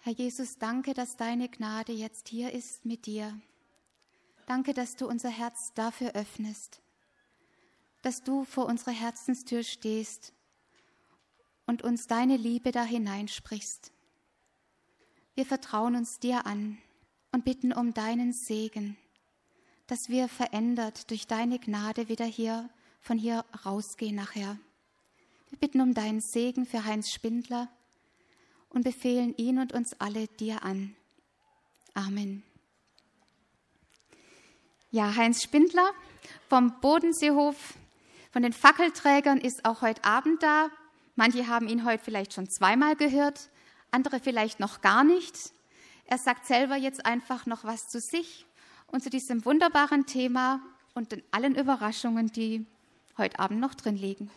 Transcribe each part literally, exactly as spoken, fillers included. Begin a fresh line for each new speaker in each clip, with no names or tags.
Herr Jesus, danke, dass deine Gnade jetzt hier ist mit dir. Danke, dass du unser Herz dafür öffnest, dass du vor unserer Herzenstür stehst und uns deine Liebe da hineinsprichst. Wir vertrauen uns dir an und bitten um deinen Segen, dass wir verändert durch deine Gnade wieder hier von hier rausgehen nachher. Wir bitten um deinen Segen für Heinz Spindler und befehlen ihn und uns alle dir an. Amen. Ja, Heinz Spindler vom Bodenseehof, von den Fackelträgern ist auch heute Abend da. Manche haben ihn heute vielleicht schon zweimal gehört, andere vielleicht noch gar nicht. Er sagt selber jetzt einfach noch was zu sich und zu diesem wunderbaren Thema und den allen Überraschungen, die heute Abend noch drin liegen.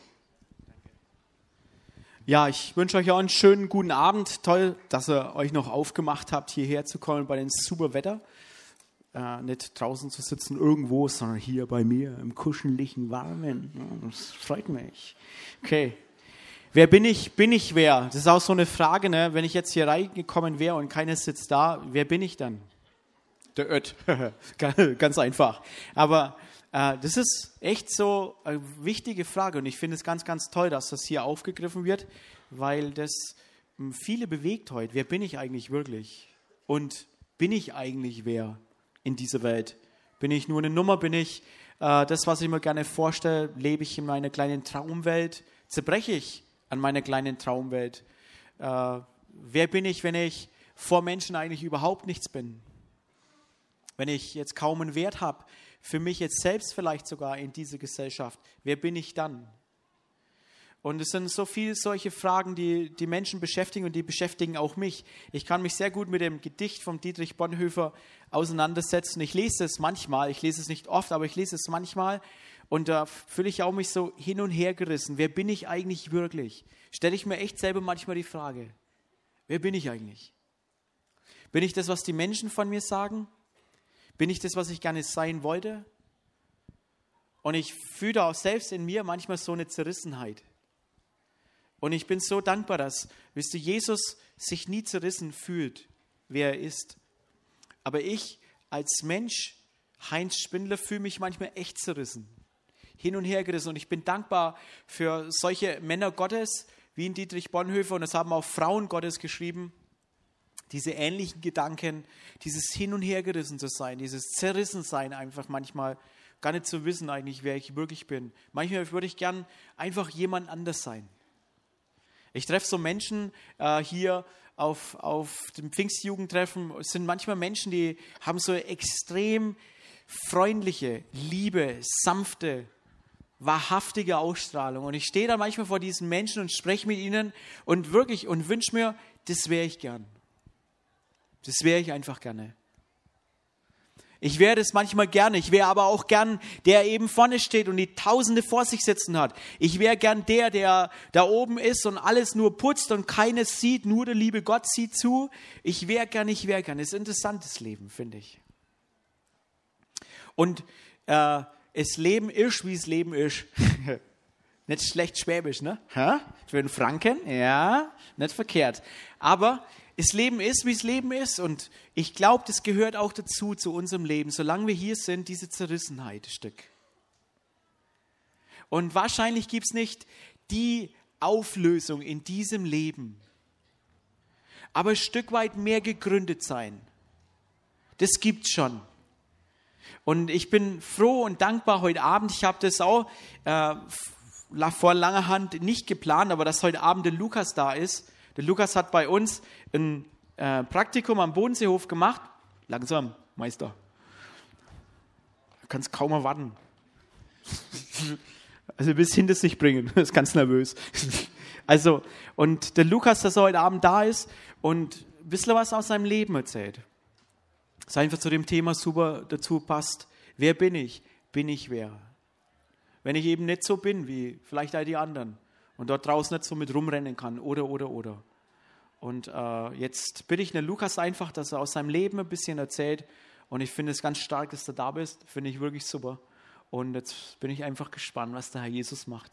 Ja, ich wünsche euch auch einen schönen guten Abend. Toll, dass ihr euch noch aufgemacht habt, hierher zu kommen bei dem super Wetter. Äh, nicht draußen zu sitzen irgendwo, sondern hier bei mir im kuscheligen Warmen. Ja, das freut mich. Okay. Wer bin ich? Bin ich wer? Das ist auch so eine Frage, ne? Wenn ich jetzt hier reingekommen wäre und keiner sitzt da, wer bin ich dann? Der Ött. Ganz einfach. Aber äh, das ist echt so eine wichtige Frage und ich finde es ganz, ganz toll, dass das hier aufgegriffen wird, weil das m, viele bewegt heute. Wer bin ich eigentlich wirklich? Und bin ich eigentlich wer in dieser Welt? Bin ich nur eine Nummer? Bin ich äh, das, was ich mir gerne vorstelle? Lebe ich in meiner kleinen Traumwelt? Zerbreche ich an meiner kleinen Traumwelt? Äh, wer bin ich, wenn ich vor Menschen eigentlich überhaupt nichts bin? Wenn ich jetzt kaum einen Wert habe, für mich jetzt selbst vielleicht sogar in dieser Gesellschaft, wer bin ich dann? Und es sind so viele solche Fragen, die die Menschen beschäftigen und die beschäftigen auch mich. Ich kann mich sehr gut mit dem Gedicht von Dietrich Bonhoeffer auseinandersetzen. Ich lese es manchmal, ich lese es nicht oft, aber ich lese es manchmal und da fühle ich auch mich so hin und her gerissen. Wer bin ich eigentlich wirklich? Stelle ich mir echt selber manchmal die Frage, wer bin ich eigentlich? Bin ich das, was die Menschen von mir sagen? Bin ich das, was ich gerne sein wollte? Und ich fühle auch selbst in mir manchmal so eine Zerrissenheit. Und ich bin so dankbar, dass, wisst ihr, Jesus sich nie zerrissen fühlt, wer er ist. Aber ich als Mensch, Heinz Spindler, fühle mich manchmal echt zerrissen, hin und her gerissen. Und ich bin dankbar für solche Männer Gottes, wie in Dietrich Bonhoeffer, und das haben auch Frauen Gottes geschrieben, diese ähnlichen Gedanken, dieses Hin- und Hergerissen zu sein, dieses Zerrissensein einfach manchmal, gar nicht zu wissen eigentlich, wer ich wirklich bin. Manchmal würde ich gern einfach jemand anders sein. Ich treffe so Menschen äh, hier auf, auf dem Pfingstjugendtreffen, es sind manchmal Menschen, die haben so extrem freundliche, liebe, sanfte, wahrhaftige Ausstrahlung. Und ich stehe da manchmal vor diesen Menschen und spreche mit ihnen und wirklich und wünsche mir, das wäre ich gern. Das wäre ich einfach gerne. Ich wäre das manchmal gerne. Ich wäre aber auch gern, der eben vorne steht und die Tausende vor sich sitzen hat. Ich wäre gern der, der da oben ist und alles nur putzt und keines sieht, nur der liebe Gott sieht zu. Ich wäre gern, ich wäre gern. Das ist ein interessantes Leben, finde ich. Und äh, das Leben ist, wie es Leben ist. Nicht schlecht Schwäbisch, ne? Ha? Für einen Franken? Ja, nicht verkehrt. Aber das Leben ist, wie es Leben ist. Und ich glaube, das gehört auch dazu, zu unserem Leben, solange wir hier sind, diese Zerrissenheit ein Stück. Und wahrscheinlich gibt es nicht die Auflösung in diesem Leben, aber ein Stück weit mehr gegründet sein. Das gibt es schon. Und ich bin froh und dankbar heute Abend. Ich habe das auch äh, vor langer Hand nicht geplant, aber dass heute Abend der Lukas da ist. Der Lukas hat bei uns ein äh, Praktikum am Bodenseehof gemacht. Langsam, Meister. Du kannst kaum erwarten. Also bis hinter sich bringen. Das ist ganz nervös. Also, und der Lukas, dass er heute Abend da ist und ein bisschen was aus seinem Leben erzählt. Das einfach zu dem Thema super dazu passt. Wer bin ich? Bin ich wer? Wenn ich eben nicht so bin wie vielleicht all die anderen und dort draußen nicht so mit rumrennen kann oder, oder, oder. Und äh, jetzt bitte ich den Lukas einfach, dass er aus seinem Leben ein bisschen erzählt. Und ich finde es ganz stark, dass du da bist. Finde ich wirklich super. Und jetzt bin ich einfach gespannt, was der Herr Jesus macht.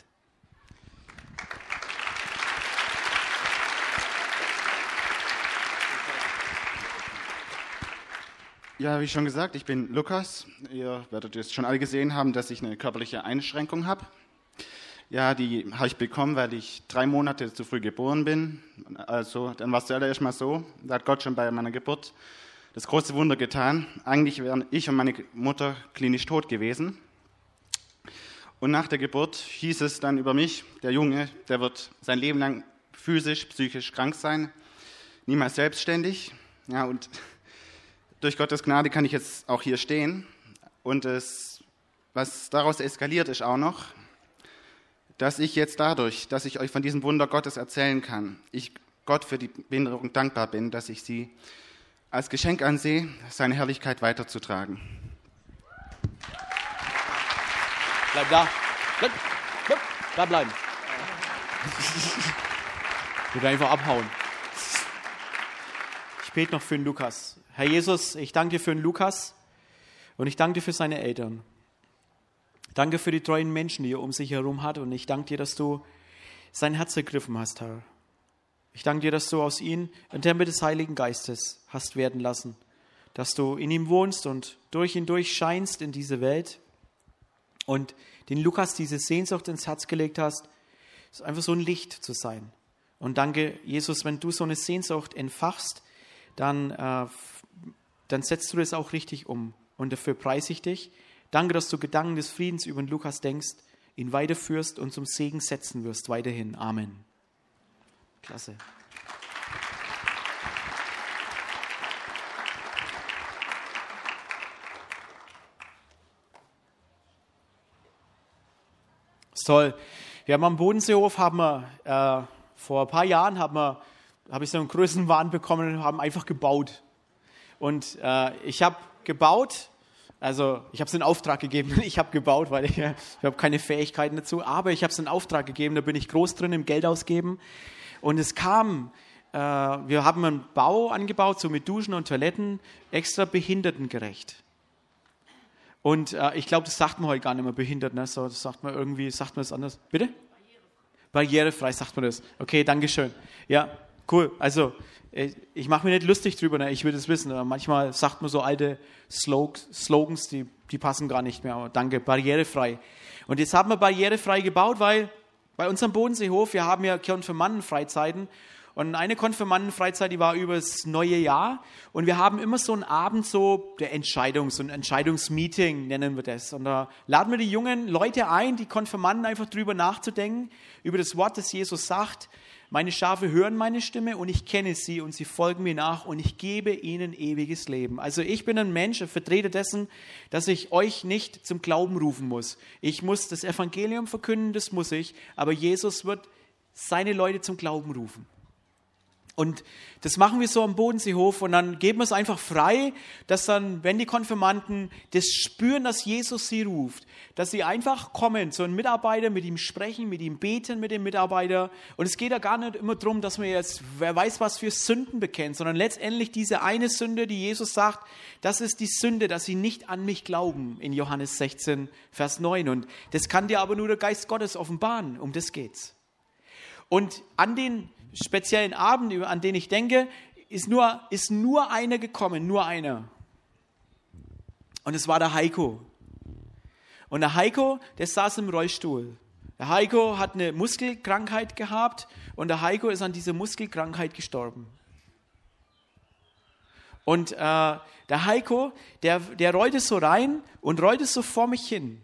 Ja, wie schon gesagt, ich bin Lukas. Ihr werdet jetzt schon alle gesehen haben, dass ich eine körperliche Einschränkung habe. Ja, die habe ich bekommen, weil ich drei Monate zu früh geboren bin. Also, dann war es zuallererst mal so, da hat Gott schon bei meiner Geburt das große Wunder getan. Eigentlich wären ich und meine Mutter klinisch tot gewesen. Und nach der Geburt hieß es dann über mich, der Junge, der wird sein Leben lang physisch, psychisch krank sein, niemals selbstständig. Ja, und durch Gottes Gnade kann ich jetzt auch hier stehen. Und es, was daraus eskaliert, ist auch noch, dass ich jetzt dadurch, dass ich euch von diesem Wunder Gottes erzählen kann, ich Gott für die Behinderung dankbar bin, dass ich sie als Geschenk ansehe, seine Herrlichkeit weiterzutragen.
Bleib da. Bleib, bleib, da bleiben. Ich würde einfach abhauen. Ich bete noch für den Lukas. Herr Jesus, ich danke dir für den Lukas und ich danke dir für seine Eltern. Danke für die treuen Menschen, die er um sich herum hat, und ich danke dir, dass du sein Herz ergriffen hast, Herr. Ich danke dir, dass du aus ihm ein Tempel des Heiligen Geistes hast werden lassen, dass du in ihm wohnst und durch ihn durch scheinst in diese Welt und den Lukas diese Sehnsucht ins Herz gelegt hast, ist einfach so ein Licht zu sein. Und danke, Jesus, wenn du so eine Sehnsucht entfachst, dann, äh, dann setzt du das auch richtig um. Und dafür preise ich dich. Danke, dass du Gedanken des Friedens über den Lukas denkst, ihn weiterführst und zum Segen setzen wirst weiterhin. Amen. Klasse. Ist toll. Wir haben am Bodenseehof, haben wir, äh, vor ein paar Jahren haben wir, habe ich so einen Größenwahn bekommen und haben einfach gebaut. Und äh, ich habe gebaut, also ich habe es in Auftrag gegeben, ich habe gebaut, weil ich, ich habe keine Fähigkeiten dazu, aber ich habe es in Auftrag gegeben, da bin ich groß drin im Geld ausgeben. Und es kam, äh, wir haben einen Bau angebaut, so mit Duschen und Toiletten, extra behindertengerecht. Und äh, ich glaube, das sagt man heute gar nicht mehr, behindert, ne? So, das sagt man irgendwie, sagt man das anders. Bitte? Barrierefrei sagt man das. Okay, danke schön. Ja, cool. Also, ich, ich mache mir nicht lustig drüber, ne? Ich will das wissen. Aber manchmal sagt man so alte Slog- Slogans, die, die passen gar nicht mehr. Aber danke, barrierefrei. Und jetzt haben wir barrierefrei gebaut, weil bei unserem Bodenseehof, wir haben ja Konfirmandenfreizeiten. Und eine Konfirmandenfreizeit, die war über das neue Jahr. Und wir haben immer so einen Abend so der Entscheidung, so ein Entscheidungsmeeting nennen wir das. Und da laden wir die jungen Leute ein, die Konfirmanden, einfach drüber nachzudenken, über das Wort, das Jesus sagt. Meine Schafe hören meine Stimme und ich kenne sie und sie folgen mir nach und ich gebe ihnen ewiges Leben. Also ich bin ein Mensch, ein Vertreter dessen, dass ich euch nicht zum Glauben rufen muss. Ich muss das Evangelium verkünden, das muss ich, aber Jesus wird seine Leute zum Glauben rufen. Und das machen wir so am Bodenseehof und dann geben wir es einfach frei, dass dann, wenn die Konfirmanden das spüren, dass Jesus sie ruft, dass sie einfach kommen, so ein Mitarbeiter, mit ihm sprechen, mit ihm beten, mit dem Mitarbeiter. Und es geht ja gar nicht immer darum, dass man jetzt, wer weiß was für Sünden bekennt, sondern letztendlich diese eine Sünde, die Jesus sagt, das ist die Sünde, dass sie nicht an mich glauben, in Johannes sechzehn, Vers neun. Und das kann dir aber nur der Geist Gottes offenbaren, um das geht's. Und an den speziellen Abend, an den ich denke, ist nur, ist nur einer gekommen, nur einer. Und es war der Heiko. Und der Heiko, der saß im Rollstuhl. Der Heiko hat eine Muskelkrankheit gehabt und der Heiko ist an dieser Muskelkrankheit gestorben. Und äh, der Heiko, der, der rollte so rein und rollte so vor mich hin.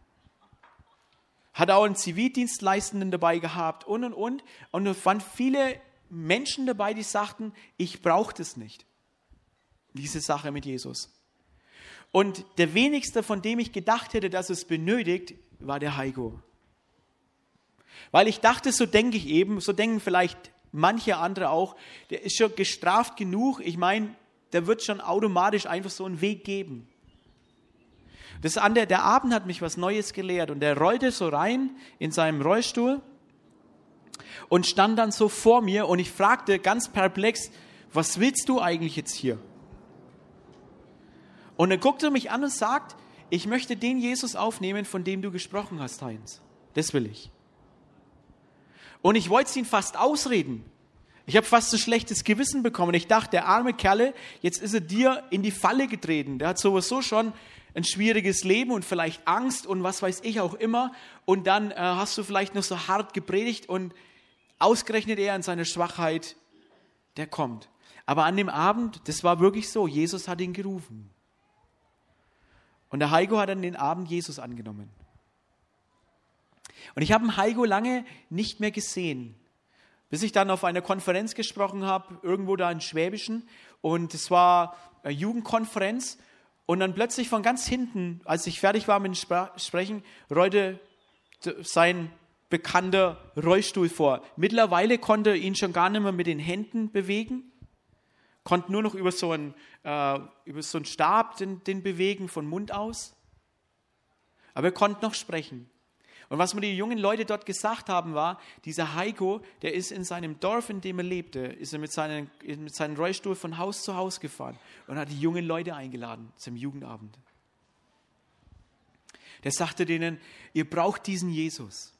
Hat auch einen Zivildienstleistenden dabei gehabt und, und, und. Und es waren viele Menschen dabei, die sagten, ich brauche das nicht. Diese Sache mit Jesus. Und der wenigste, von dem ich gedacht hätte, dass es benötigt, war der Heiko. Weil ich dachte, so denke ich eben, so denken vielleicht manche andere auch, der ist schon gestraft genug. Ich meine, der wird schon automatisch einfach so einen Weg geben. Das andere, der Abend hat mich was Neues gelehrt und er rollte so rein in seinem Rollstuhl und stand dann so vor mir und ich fragte ganz perplex, was willst du eigentlich jetzt hier? Und er guckte mich an und sagt, ich möchte den Jesus aufnehmen, von dem du gesprochen hast, Heinz. Das will ich. Und ich wollte es ihn fast ausreden. Ich habe fast ein schlechtes Gewissen bekommen. Ich dachte, der arme Kerle, jetzt ist er dir in die Falle getreten. Der hat sowieso schon ein schwieriges Leben und vielleicht Angst und was weiß ich auch immer. Und dann äh, hast du vielleicht noch so hart gepredigt und ausgerechnet er in seiner Schwachheit, der kommt. Aber an dem Abend, das war wirklich so, Jesus hat ihn gerufen. Und der Heiko hat an den Abend Jesus angenommen. Und ich habe den Heiko lange nicht mehr gesehen, bis ich dann auf einer Konferenz gesprochen habe, irgendwo da in Schwäbischen. Und es war eine Jugendkonferenz. Und dann plötzlich von ganz hinten, als ich fertig war mit dem Spra- Sprechen, rollte sein bekannter Rollstuhl vor. Mittlerweile konnte er ihn schon gar nicht mehr mit den Händen bewegen, konnte nur noch über so einen, äh, über so einen Stab den, den bewegen, von Mund aus. Aber er konnte noch sprechen. Und was mir die jungen Leute dort gesagt haben, war, dieser Heiko, der ist in seinem Dorf, in dem er lebte, ist er mit seinem, mit seinem Rollstuhl von Haus zu Haus gefahren und hat die jungen Leute eingeladen zum Jugendabend. Der sagte denen, ihr braucht diesen Jesus.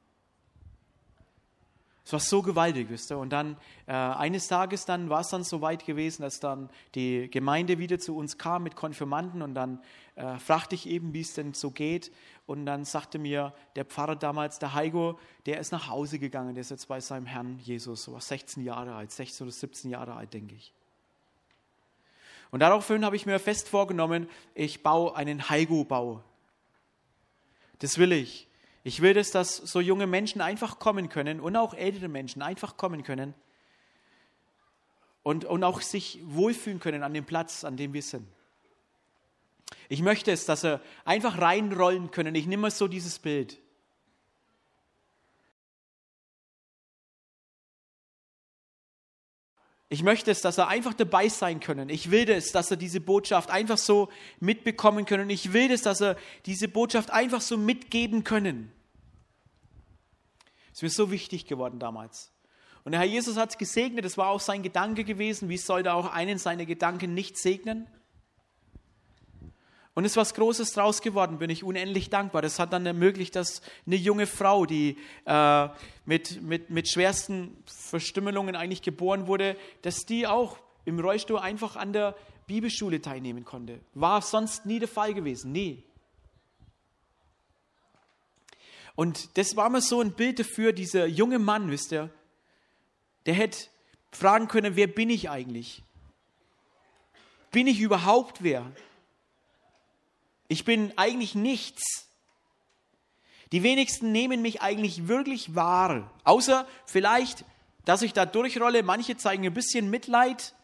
Es war so gewaltig, wisst ihr. Und dann äh, eines Tages dann war es dann so weit gewesen, dass dann die Gemeinde wieder zu uns kam mit Konfirmanden und dann äh, fragte ich eben, wie es denn so geht. Und dann sagte mir der Pfarrer damals, der Heiko, der ist nach Hause gegangen, der ist jetzt bei seinem Herrn Jesus, so war sechzehn Jahre alt, sechzehn oder siebzehn Jahre alt, denke ich. Und daraufhin habe ich mir fest vorgenommen, ich baue einen Heiko-Bau. Das will ich. Ich will, dass, dass so junge Menschen einfach kommen können und auch ältere Menschen einfach kommen können und, und auch sich wohlfühlen können an dem Platz, an dem wir sind. Ich möchte es, dass sie einfach reinrollen können. Ich nehme mal so dieses Bild. Ich möchte es, dass sie einfach dabei sein können. Ich will es, dass sie diese Botschaft einfach so mitbekommen können. Ich will es, dass sie diese Botschaft einfach so mitgeben können. Das ist mir so wichtig geworden damals. Und der Herr Jesus hat es gesegnet. Das war auch sein Gedanke gewesen. Wie sollte auch einen seine Gedanken nicht segnen? Und es ist was Großes draus geworden, bin ich unendlich dankbar. Das hat dann ermöglicht, dass eine junge Frau, die äh, mit, mit, mit schwersten Verstümmelungen eigentlich geboren wurde, dass die auch im Rollstuhl einfach an der Bibelschule teilnehmen konnte. War sonst nie der Fall gewesen, nie. Und das war mir so ein Bild dafür, dieser junge Mann, wisst ihr, der hätte fragen können, wer bin ich eigentlich? Bin ich überhaupt wer? Ich bin eigentlich nichts. Die wenigsten nehmen mich eigentlich wirklich wahr. Außer vielleicht, dass ich da durchrolle. Manche zeigen ein bisschen Mitleid.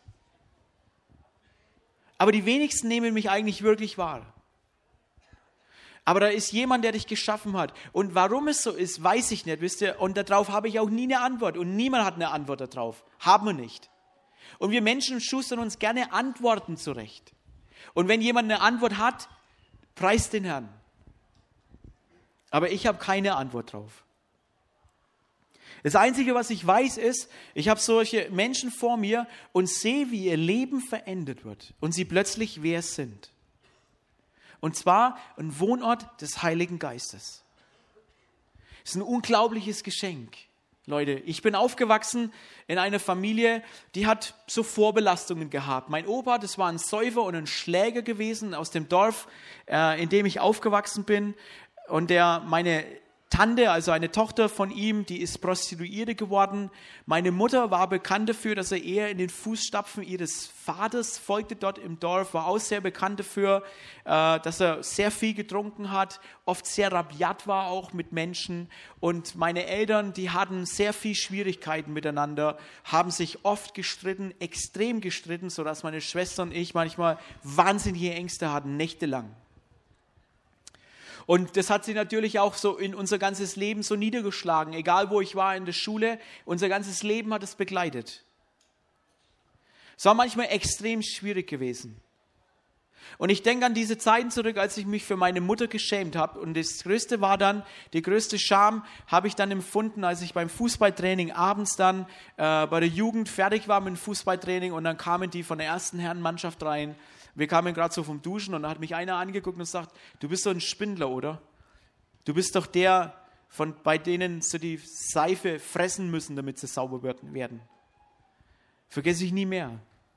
Aber die wenigsten nehmen mich eigentlich wirklich wahr. Aber da ist jemand, der dich geschaffen hat. Und warum es so ist, weiß ich nicht, wisst ihr. Und darauf habe ich auch nie eine Antwort. Und niemand hat eine Antwort darauf. Haben wir nicht. Und wir Menschen schustern uns gerne Antworten zurecht. Und wenn jemand eine Antwort hat, preist den Herrn. Aber ich habe keine Antwort drauf. Das Einzige, was ich weiß, ist, ich habe solche Menschen vor mir und sehe, wie ihr Leben verändert wird und sie plötzlich wer sind. Und zwar ein Wohnort des Heiligen Geistes. Das ist ein unglaubliches Geschenk. Leute, ich bin aufgewachsen in einer Familie, die hat so Vorbelastungen gehabt. Mein Opa, das war ein Säufer und ein Schläger gewesen aus dem Dorf, äh, in dem ich aufgewachsen bin. Und der, meine Tante, also eine Tochter von ihm, die ist Prostituierte geworden. Meine Mutter war bekannt dafür, dass er eher in den Fußstapfen ihres Vaters folgte dort im Dorf, war auch sehr bekannt dafür, äh, dass er sehr viel getrunken hat, oft sehr rabiat war auch mit Menschen. Und meine Eltern, die hatten sehr viel Schwierigkeiten miteinander, haben sich oft gestritten, extrem gestritten, sodass meine Schwester und ich manchmal wahnsinnige Ängste hatten, nächtelang. Und das hat sie natürlich auch so in unser ganzes Leben so niedergeschlagen. Egal, wo ich war in der Schule, unser ganzes Leben hat es begleitet. Es war manchmal extrem schwierig gewesen. Und ich denke an diese Zeiten zurück, als ich mich für meine Mutter geschämt habe. Und das Größte war dann, die größte Scham habe ich dann empfunden, als ich beim Fußballtraining abends dann äh, bei der Jugend fertig war mit dem Fußballtraining. Und dann kamen die von der ersten Herrenmannschaft rein. Wir kamen gerade so vom Duschen und da hat mich einer angeguckt und sagt, du bist doch ein Spindler, oder? Du bist doch der, von, bei denen sie die Seife fressen müssen, damit sie sauber werden. Vergesse ich nie mehr.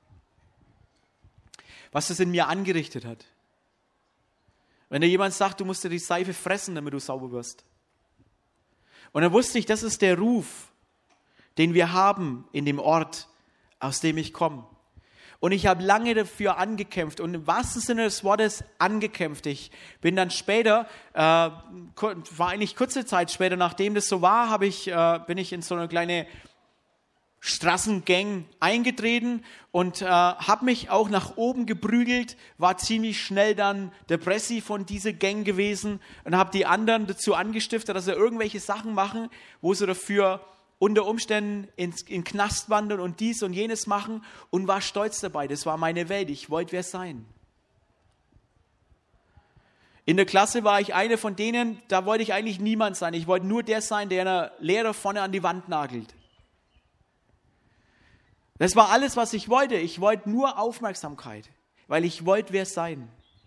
Was das in mir angerichtet hat. Wenn dir jemand sagt, du musst dir die Seife fressen, damit du sauber wirst. Und dann wusste ich, das ist der Ruf, den wir haben in dem Ort, aus dem ich komme. Und ich habe lange dafür angekämpft und im wahrsten Sinne des Wortes angekämpft. Ich bin dann später, äh, war eigentlich kurze Zeit später, nachdem das so war, habe ich, äh, bin ich in so eine kleine Straßengang eingetreten und äh, habe mich auch nach oben geprügelt, war ziemlich schnell dann der Pressi von dieser Gang gewesen und habe die anderen dazu angestiftet, dass sie irgendwelche Sachen machen, wo sie dafür unter Umständen ins, in den Knast wandern und dies und jenes machen und war stolz dabei. Das war meine Welt. Ich wollte wer sein. In der Klasse war ich einer von denen, da wollte ich eigentlich niemand sein. Ich wollte nur der sein, der einen Lehrer vorne an die Wand nagelt. Das war alles, was ich wollte. Ich wollte nur Aufmerksamkeit, weil ich wollte wer sein.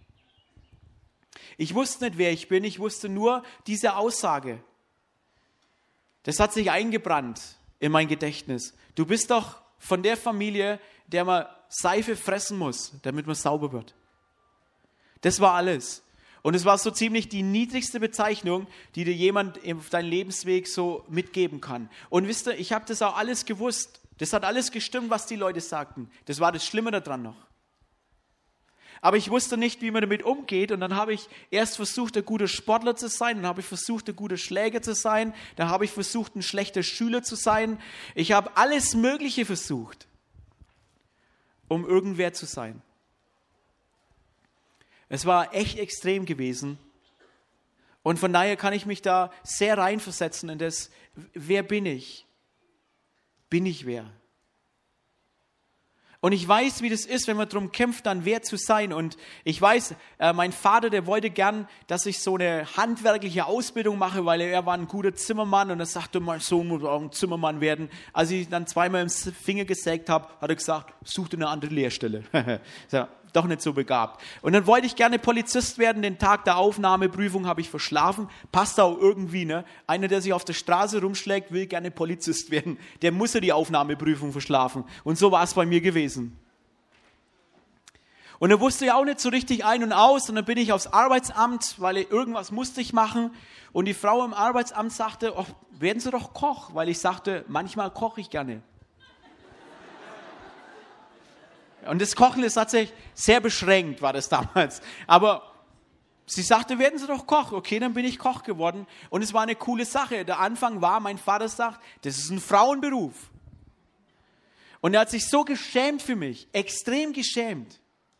Ich wusste nicht, wer ich bin. Ich wusste nur diese Aussage. Das hat sich eingebrannt in mein Gedächtnis. Du bist doch von der Familie, der man Seife fressen muss, damit man sauber wird. Das war alles. Und es war so ziemlich die niedrigste Bezeichnung, die dir jemand auf deinem Lebensweg so mitgeben kann. Und wisst ihr, ich habe das auch alles gewusst. Das hat alles gestimmt, was die Leute sagten. Das war das Schlimme daran noch. Aber ich wusste nicht, wie man damit umgeht. Und dann habe ich erst versucht, ein guter Sportler zu sein. Dann habe ich versucht, ein guter Schläger zu sein. Dann habe ich versucht, ein schlechter Schüler zu sein. Ich habe alles Mögliche versucht, um irgendwer zu sein. Es war echt extrem gewesen. Und von daher kann ich mich da sehr reinversetzen in das, wer bin ich? Bin ich wer? Und ich weiß, wie das ist, wenn man darum kämpft, dann wer zu sein. Und ich weiß, äh, mein Vater, der wollte gern, dass ich so eine handwerkliche Ausbildung mache, weil er, er war ein guter Zimmermann und er sagte, mein Sohn muss auch ein Zimmermann werden. Als ich dann zweimal im Finger gesägt habe, hat er gesagt, such dir eine andere Lehrstelle. So, doch nicht so begabt. Und dann wollte ich gerne Polizist werden. Den Tag der Aufnahmeprüfung habe ich verschlafen. Passt auch irgendwie, ne? Einer, der sich auf der Straße rumschlägt, will gerne Polizist werden. Der muss ja die Aufnahmeprüfung verschlafen. Und so war es bei mir gewesen. Und er wusste ja auch nicht so richtig ein und aus. Und dann bin ich aufs Arbeitsamt, weil irgendwas musste ich machen. Und die Frau im Arbeitsamt sagte, oh, werden Sie doch Koch. Weil ich sagte, manchmal koche ich gerne. Und das Kochen ist tatsächlich sehr beschränkt, war das damals. Aber sie sagte, werden Sie doch Koch. Okay, dann bin ich Koch geworden. Und es war eine coole Sache. Der Anfang war, mein Vater sagt, das ist ein Frauenberuf. Und er hat sich so geschämt für mich, extrem geschämt.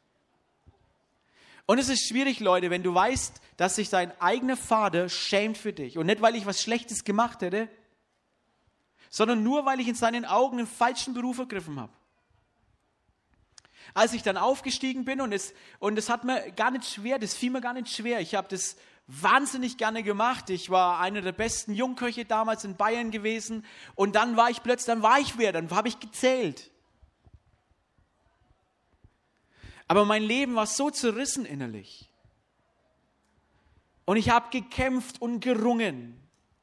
Und es ist schwierig, Leute, wenn du weißt, dass sich dein eigener Vater schämt für dich. Und nicht, weil ich was Schlechtes gemacht hätte, sondern nur, weil ich in seinen Augen einen falschen Beruf ergriffen habe. Als ich dann aufgestiegen bin und es, und es hat mir gar nicht schwer, das fiel mir gar nicht schwer. Ich habe das wahnsinnig gerne gemacht. Ich war einer der besten Jungköche damals in Bayern gewesen. Und dann war ich plötzlich, dann war ich wer, dann habe ich gezählt. Aber mein Leben war so zerrissen innerlich. Und ich habe gekämpft und gerungen.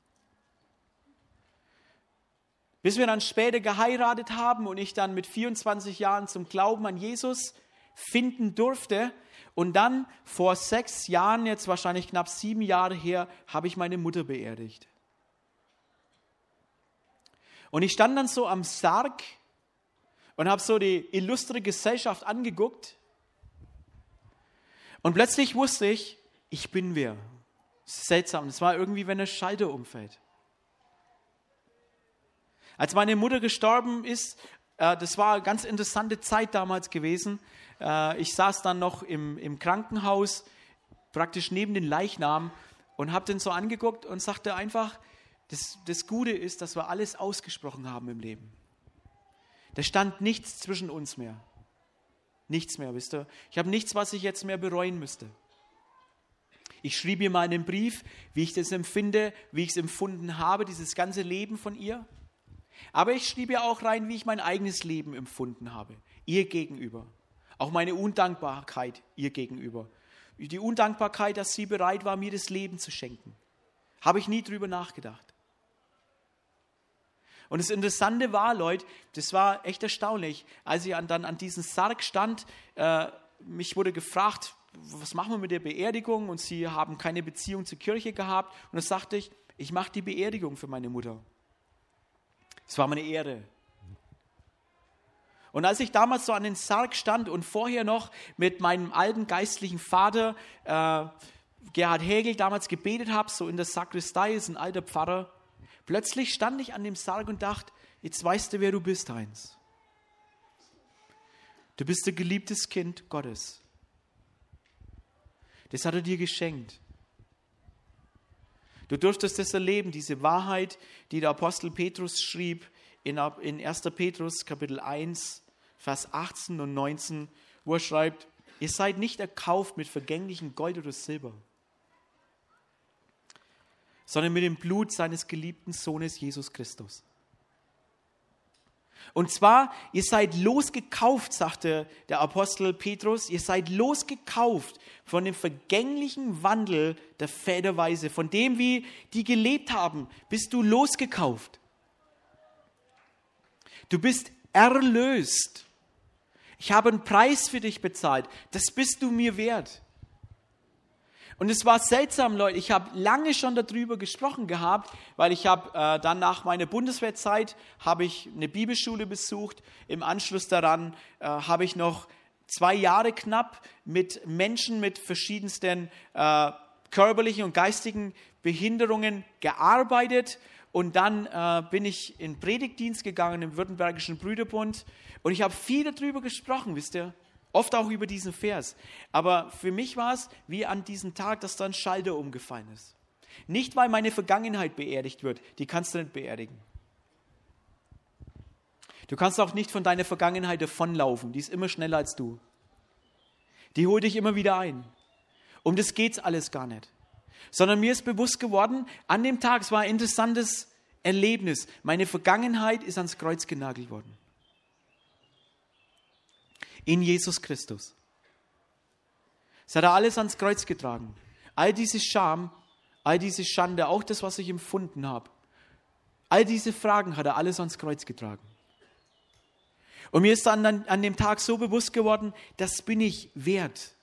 Bis wir dann später geheiratet haben und ich dann mit vierundzwanzig Jahren zum Glauben an Jesus finden durfte. Und dann vor sechs Jahren, jetzt wahrscheinlich knapp sieben Jahre her, habe ich meine Mutter beerdigt. Und ich stand dann so am Sarg und habe so die illustre Gesellschaft angeguckt. Und plötzlich wusste ich, ich bin wer. Seltsam, das war irgendwie, wenn ein Schalter umfällt. Als meine Mutter gestorben ist, äh, das war eine ganz interessante Zeit damals gewesen. Äh, ich saß dann noch im, im Krankenhaus, praktisch neben den Leichnam und habe den so angeguckt und sagte einfach, das, das Gute ist, dass wir alles ausgesprochen haben im Leben. Da stand nichts zwischen uns mehr. Nichts mehr, wisst ihr. Ich habe nichts, was ich jetzt mehr bereuen müsste. Ich schrieb ihr mal einen Brief, wie ich das empfinde, wie ich es empfunden habe, dieses ganze Leben von ihr. Aber ich schrieb ihr auch rein, wie ich mein eigenes Leben empfunden habe, ihr gegenüber. Auch meine Undankbarkeit ihr gegenüber. Die Undankbarkeit, dass sie bereit war, mir das Leben zu schenken. Habe ich nie drüber nachgedacht. Und das Interessante war, Leute, das war echt erstaunlich, als ich an, dann an diesem Sarg stand, äh, mich wurde gefragt, was machen wir mit der Beerdigung? Und sie haben keine Beziehung zur Kirche gehabt. Und dann sagte ich, ich mache die Beerdigung für meine Mutter. Es war meine Ehre. Und als ich damals so an den Sarg stand und vorher noch mit meinem alten geistlichen Vater, äh, Gerhard Hegel, damals gebetet habe, so in der Sakristei, ist ein alter Pfarrer, plötzlich stand ich an dem Sarg und dachte, jetzt weißt du, wer du bist, Heinz. Du bist ein geliebtes Kind Gottes. Das hat er dir geschenkt. Du durftest das erleben, diese Wahrheit, die der Apostel Petrus schrieb in, in erster Petrus Kapitel eins, Vers achtzehn und neunzehn, wo er schreibt, ihr seid nicht erkauft mit vergänglichem Gold oder Silber, sondern mit dem Blut seines geliebten Sohnes Jesus Christus. Und zwar, ihr seid losgekauft, sagte der Apostel Petrus, ihr seid losgekauft von dem vergänglichen Wandel der Väterweise, von dem, wie die gelebt haben, bist du losgekauft. Du bist erlöst. Ich habe einen Preis für dich bezahlt. Das bist du mir wert. Und es war seltsam, Leute. Ich habe lange schon darüber gesprochen gehabt, weil ich habe äh, dann nach meiner Bundeswehrzeit habe ich eine Bibelschule besucht. Im Anschluss daran äh, habe ich noch zwei Jahre knapp mit Menschen mit verschiedensten äh, körperlichen und geistigen Behinderungen gearbeitet. Und dann äh, bin ich in Predigtdienst gegangen im Württembergischen Brüderbund. Und ich habe viel darüber gesprochen, wisst ihr? Oft auch über diesen Vers. Aber für mich war es wie an diesem Tag, dass da ein Schalter umgefallen ist. Nicht, weil meine Vergangenheit beerdigt wird. Die kannst du nicht beerdigen. Du kannst auch nicht von deiner Vergangenheit davonlaufen. Die ist immer schneller als du. Die holt dich immer wieder ein. Um das geht es alles gar nicht. Sondern mir ist bewusst geworden, an dem Tag, es war ein interessantes Erlebnis. Meine Vergangenheit ist ans Kreuz genagelt worden. In Jesus Christus. Das hat er alles ans Kreuz getragen. All diese Scham, all diese Schande, auch das, was ich empfunden habe. All diese Fragen hat er alles ans Kreuz getragen. Und mir ist dann an, an dem Tag so bewusst geworden, das bin ich wert.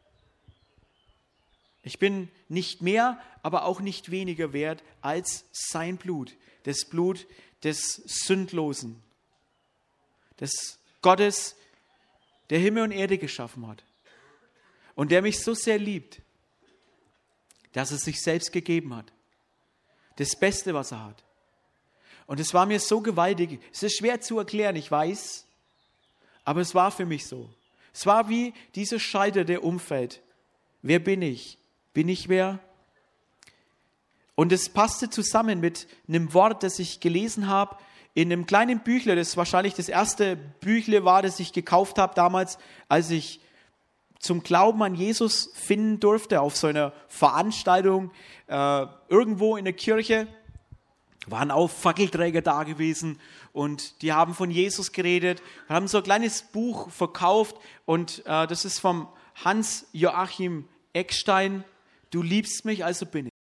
Ich bin nicht mehr, aber auch nicht weniger wert als sein Blut. Das Blut des Sündlosen. Des Gottes, der Himmel und Erde geschaffen hat und der mich so sehr liebt, dass er sich selbst gegeben hat. Das Beste, was er hat. Und es war mir so gewaltig. Es ist schwer zu erklären, ich weiß, aber es war für mich so. Es war wie dieser Schalter, der umfällt. Wer bin ich? Bin ich wer? Und es passte zusammen mit einem Wort, das ich gelesen habe, in einem kleinen Büchle, das wahrscheinlich das erste Büchle war, das ich gekauft habe damals, als ich zum Glauben an Jesus finden durfte, auf so einer Veranstaltung, äh, irgendwo in der Kirche, waren auch Fackelträger da gewesen und die haben von Jesus geredet, haben so ein kleines Buch verkauft und äh, das ist vom Hans-Joachim Eckstein, du liebst mich, also bin ich.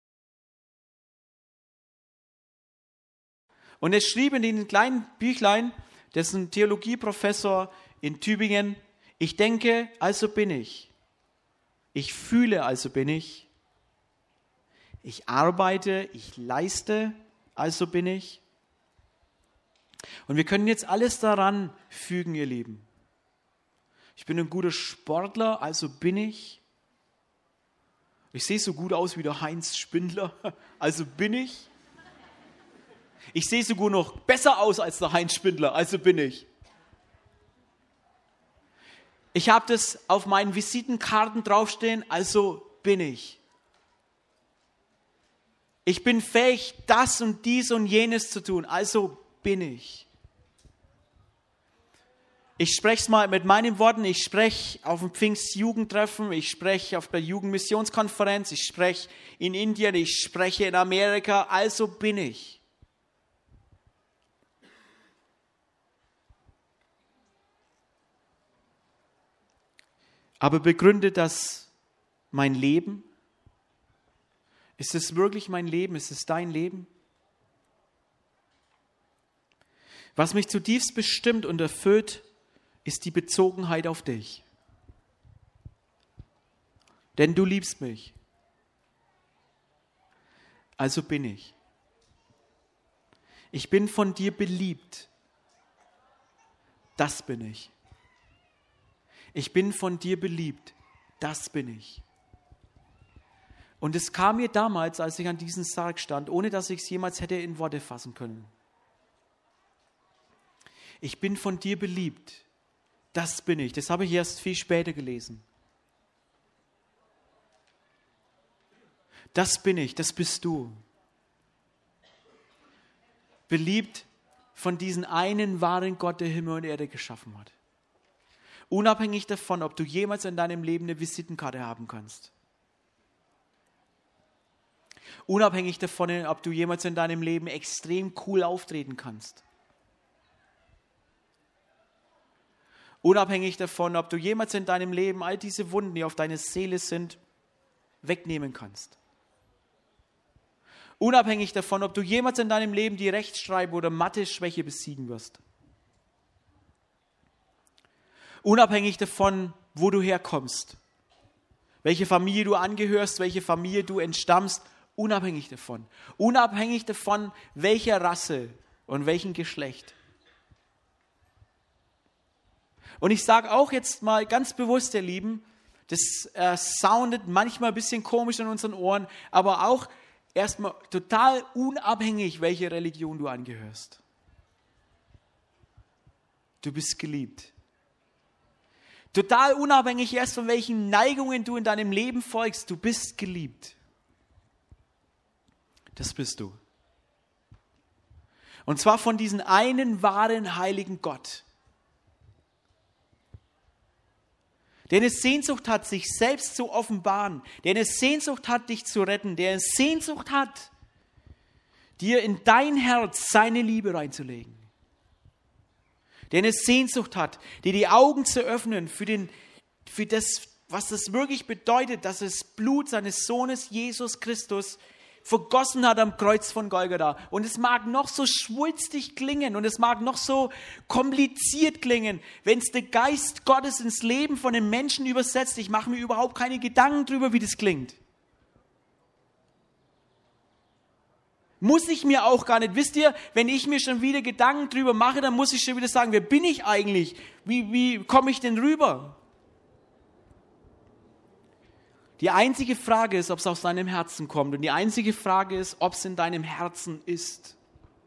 Und er schrieb in dem kleinen Büchlein, das ist ein Theologieprofessor in Tübingen, ich denke, also bin ich. Ich fühle, also bin ich. Ich arbeite, ich leiste, also bin ich. Und wir können jetzt alles daran fügen, ihr Lieben. Ich bin ein guter Sportler, also bin ich. Ich sehe so gut aus wie der Heinz Spindler, also bin ich. Ich sehe sogar noch besser aus als der Heinz Spindler, also bin ich. Ich habe das auf meinen Visitenkarten draufstehen, also bin ich. Ich bin fähig, das und dies und jenes zu tun, also bin ich. Ich spreche es mal mit meinen Worten, ich spreche auf dem Pfingstjugendtreffen, ich spreche auf der Jugendmissionskonferenz, ich spreche in Indien, ich spreche in Amerika, also bin ich. Aber begründet das mein Leben? Ist es wirklich mein Leben? Ist es dein Leben? Was mich zutiefst bestimmt und erfüllt, ist die Bezogenheit auf dich. Denn du liebst mich. Also bin ich. Ich bin von dir beliebt. Das bin ich. Ich bin von dir beliebt. Das bin ich. Und es kam mir damals, als ich an diesem Sarg stand, ohne dass ich es jemals hätte in Worte fassen können. Ich bin von dir beliebt. Das bin ich. Das habe ich erst viel später gelesen. Das bin ich, das bist du. Beliebt von diesem einen wahren Gott, der Himmel und Erde geschaffen hat. Unabhängig davon, ob du jemals in deinem Leben eine Visitenkarte haben kannst. Unabhängig davon, ob du jemals in deinem Leben extrem cool auftreten kannst. Unabhängig davon, ob du jemals in deinem Leben all diese Wunden, die auf deiner Seele sind, wegnehmen kannst. Unabhängig davon, ob du jemals in deinem Leben die Rechtschreib- oder Mathe-Schwäche besiegen wirst. Unabhängig davon, wo du herkommst, welche Familie du angehörst, welche Familie du entstammst, unabhängig davon. Unabhängig davon, welcher Rasse und welchem Geschlecht. Und ich sage auch jetzt mal ganz bewusst, ihr Lieben, das äh, soundet manchmal ein bisschen komisch in unseren Ohren, aber auch erstmal total unabhängig, welche Religion du angehörst. Du bist geliebt. Total unabhängig erst von welchen Neigungen du in deinem Leben folgst, du bist geliebt. Das bist du. Und zwar von diesem einen wahren, heiligen Gott, der eine Sehnsucht hat, sich selbst zu offenbaren, der eine Sehnsucht hat, dich zu retten, der eine Sehnsucht hat, dir in dein Herz seine Liebe reinzulegen, der eine Sehnsucht hat, dir die Augen zu öffnen für, den, für das, was das wirklich bedeutet, dass das Blut seines Sohnes Jesus Christus vergossen hat am Kreuz von Golgatha. Und es mag noch so schwulstig klingen und es mag noch so kompliziert klingen, wenn es der Geist Gottes ins Leben von einem Menschen übersetzt. Ich mache mir überhaupt keine Gedanken drüber, wie das klingt. Muss ich mir auch gar nicht. Wisst ihr, wenn ich mir schon wieder Gedanken drüber mache, dann muss ich schon wieder sagen, wer bin ich eigentlich? Wie, wie komme ich denn rüber? Die einzige Frage ist, ob es aus deinem Herzen kommt. Und die einzige Frage ist, ob es in deinem Herzen ist.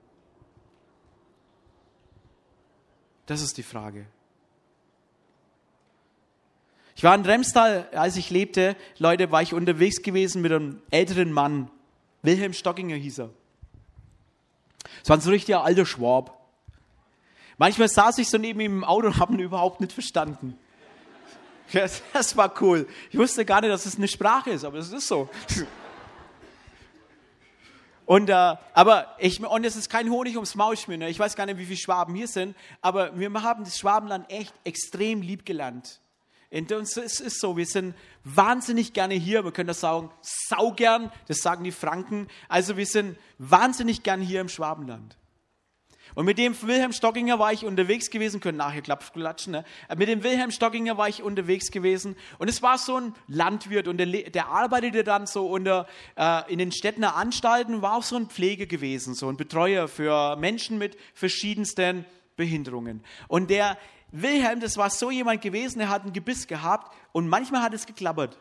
Das ist die Frage. Ich war in Remstal, als ich lebte, Leute, war ich unterwegs gewesen mit einem älteren Mann. Wilhelm Stockinger hieß er. Das war ein so richtiger alter Schwab. Manchmal saß ich so neben ihm im Auto und habe ihn überhaupt nicht verstanden. Das war cool. Ich wusste gar nicht, dass es eine Sprache ist, aber es ist so. Und, äh, aber ich, und es ist kein Honig ums Maul schmieren. Ich weiß gar nicht, wie viele Schwaben hier sind, aber wir haben das Schwabenland echt extrem lieb gelernt. Und es ist so, wir sind wahnsinnig gerne hier. Wir können das sagen, saugern, das sagen die Franken. Also wir sind wahnsinnig gern hier im Schwabenland. Und mit dem Wilhelm Stockinger war ich unterwegs gewesen, können nachher klatschen, ne? Mit dem Wilhelm Stockinger war ich unterwegs gewesen und es war so ein Landwirt und der, der arbeitete dann so unter, äh, in den Städtener Anstalten, war auch so ein Pfleger gewesen, so ein Betreuer für Menschen mit verschiedensten Behinderungen. Und der Wilhelm, das war so jemand gewesen, der hat ein Gebiss gehabt und manchmal hat es geklappert.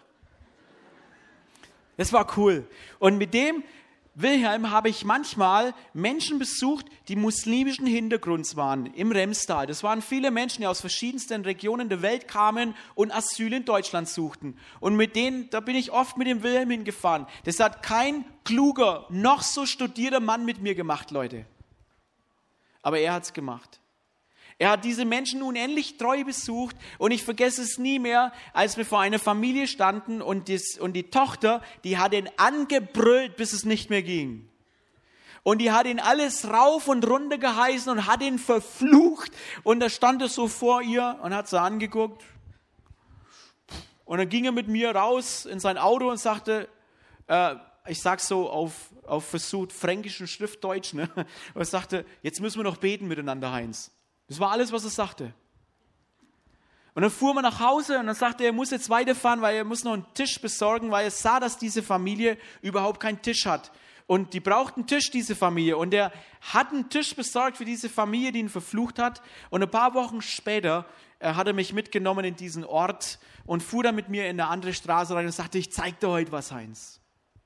Das war cool. Und mit dem Wilhelm habe ich manchmal Menschen besucht, die muslimischen Hintergrunds waren im Remstal. Das waren viele Menschen, die aus verschiedensten Regionen der Welt kamen und Asyl in Deutschland suchten. Und mit denen, da bin ich oft mit dem Wilhelm hingefahren. Das hat kein kluger, noch so studierter Mann mit mir gemacht, Leute. Aber er hat es gemacht. Er hat diese Menschen unendlich treu besucht und ich vergesse es nie mehr, als wir vor einer Familie standen und, das, und die Tochter, die hat ihn angebrüllt, bis es nicht mehr ging. Und die hat ihn alles rauf und runter geheißen und hat ihn verflucht und da stand er so vor ihr und hat sie angeguckt. Und dann ging er mit mir raus in sein Auto und sagte, äh, ich sag so auf, auf versucht fränkischen Schriftdeutsch, ne? Und er sagte, jetzt müssen wir noch beten miteinander, Heinz. Das war alles, was er sagte. Und dann fuhr man nach Hause und dann sagte er, er muss jetzt weiterfahren, weil er muss noch einen Tisch besorgen, weil er sah, dass diese Familie überhaupt keinen Tisch hat. Und die braucht einen Tisch, diese Familie. Und er hat einen Tisch besorgt für diese Familie, die ihn verflucht hat. Und ein paar Wochen später äh, hat er mich mitgenommen in diesen Ort und fuhr dann mit mir in eine andere Straße rein und sagte, ich zeig dir heute was, Heinz.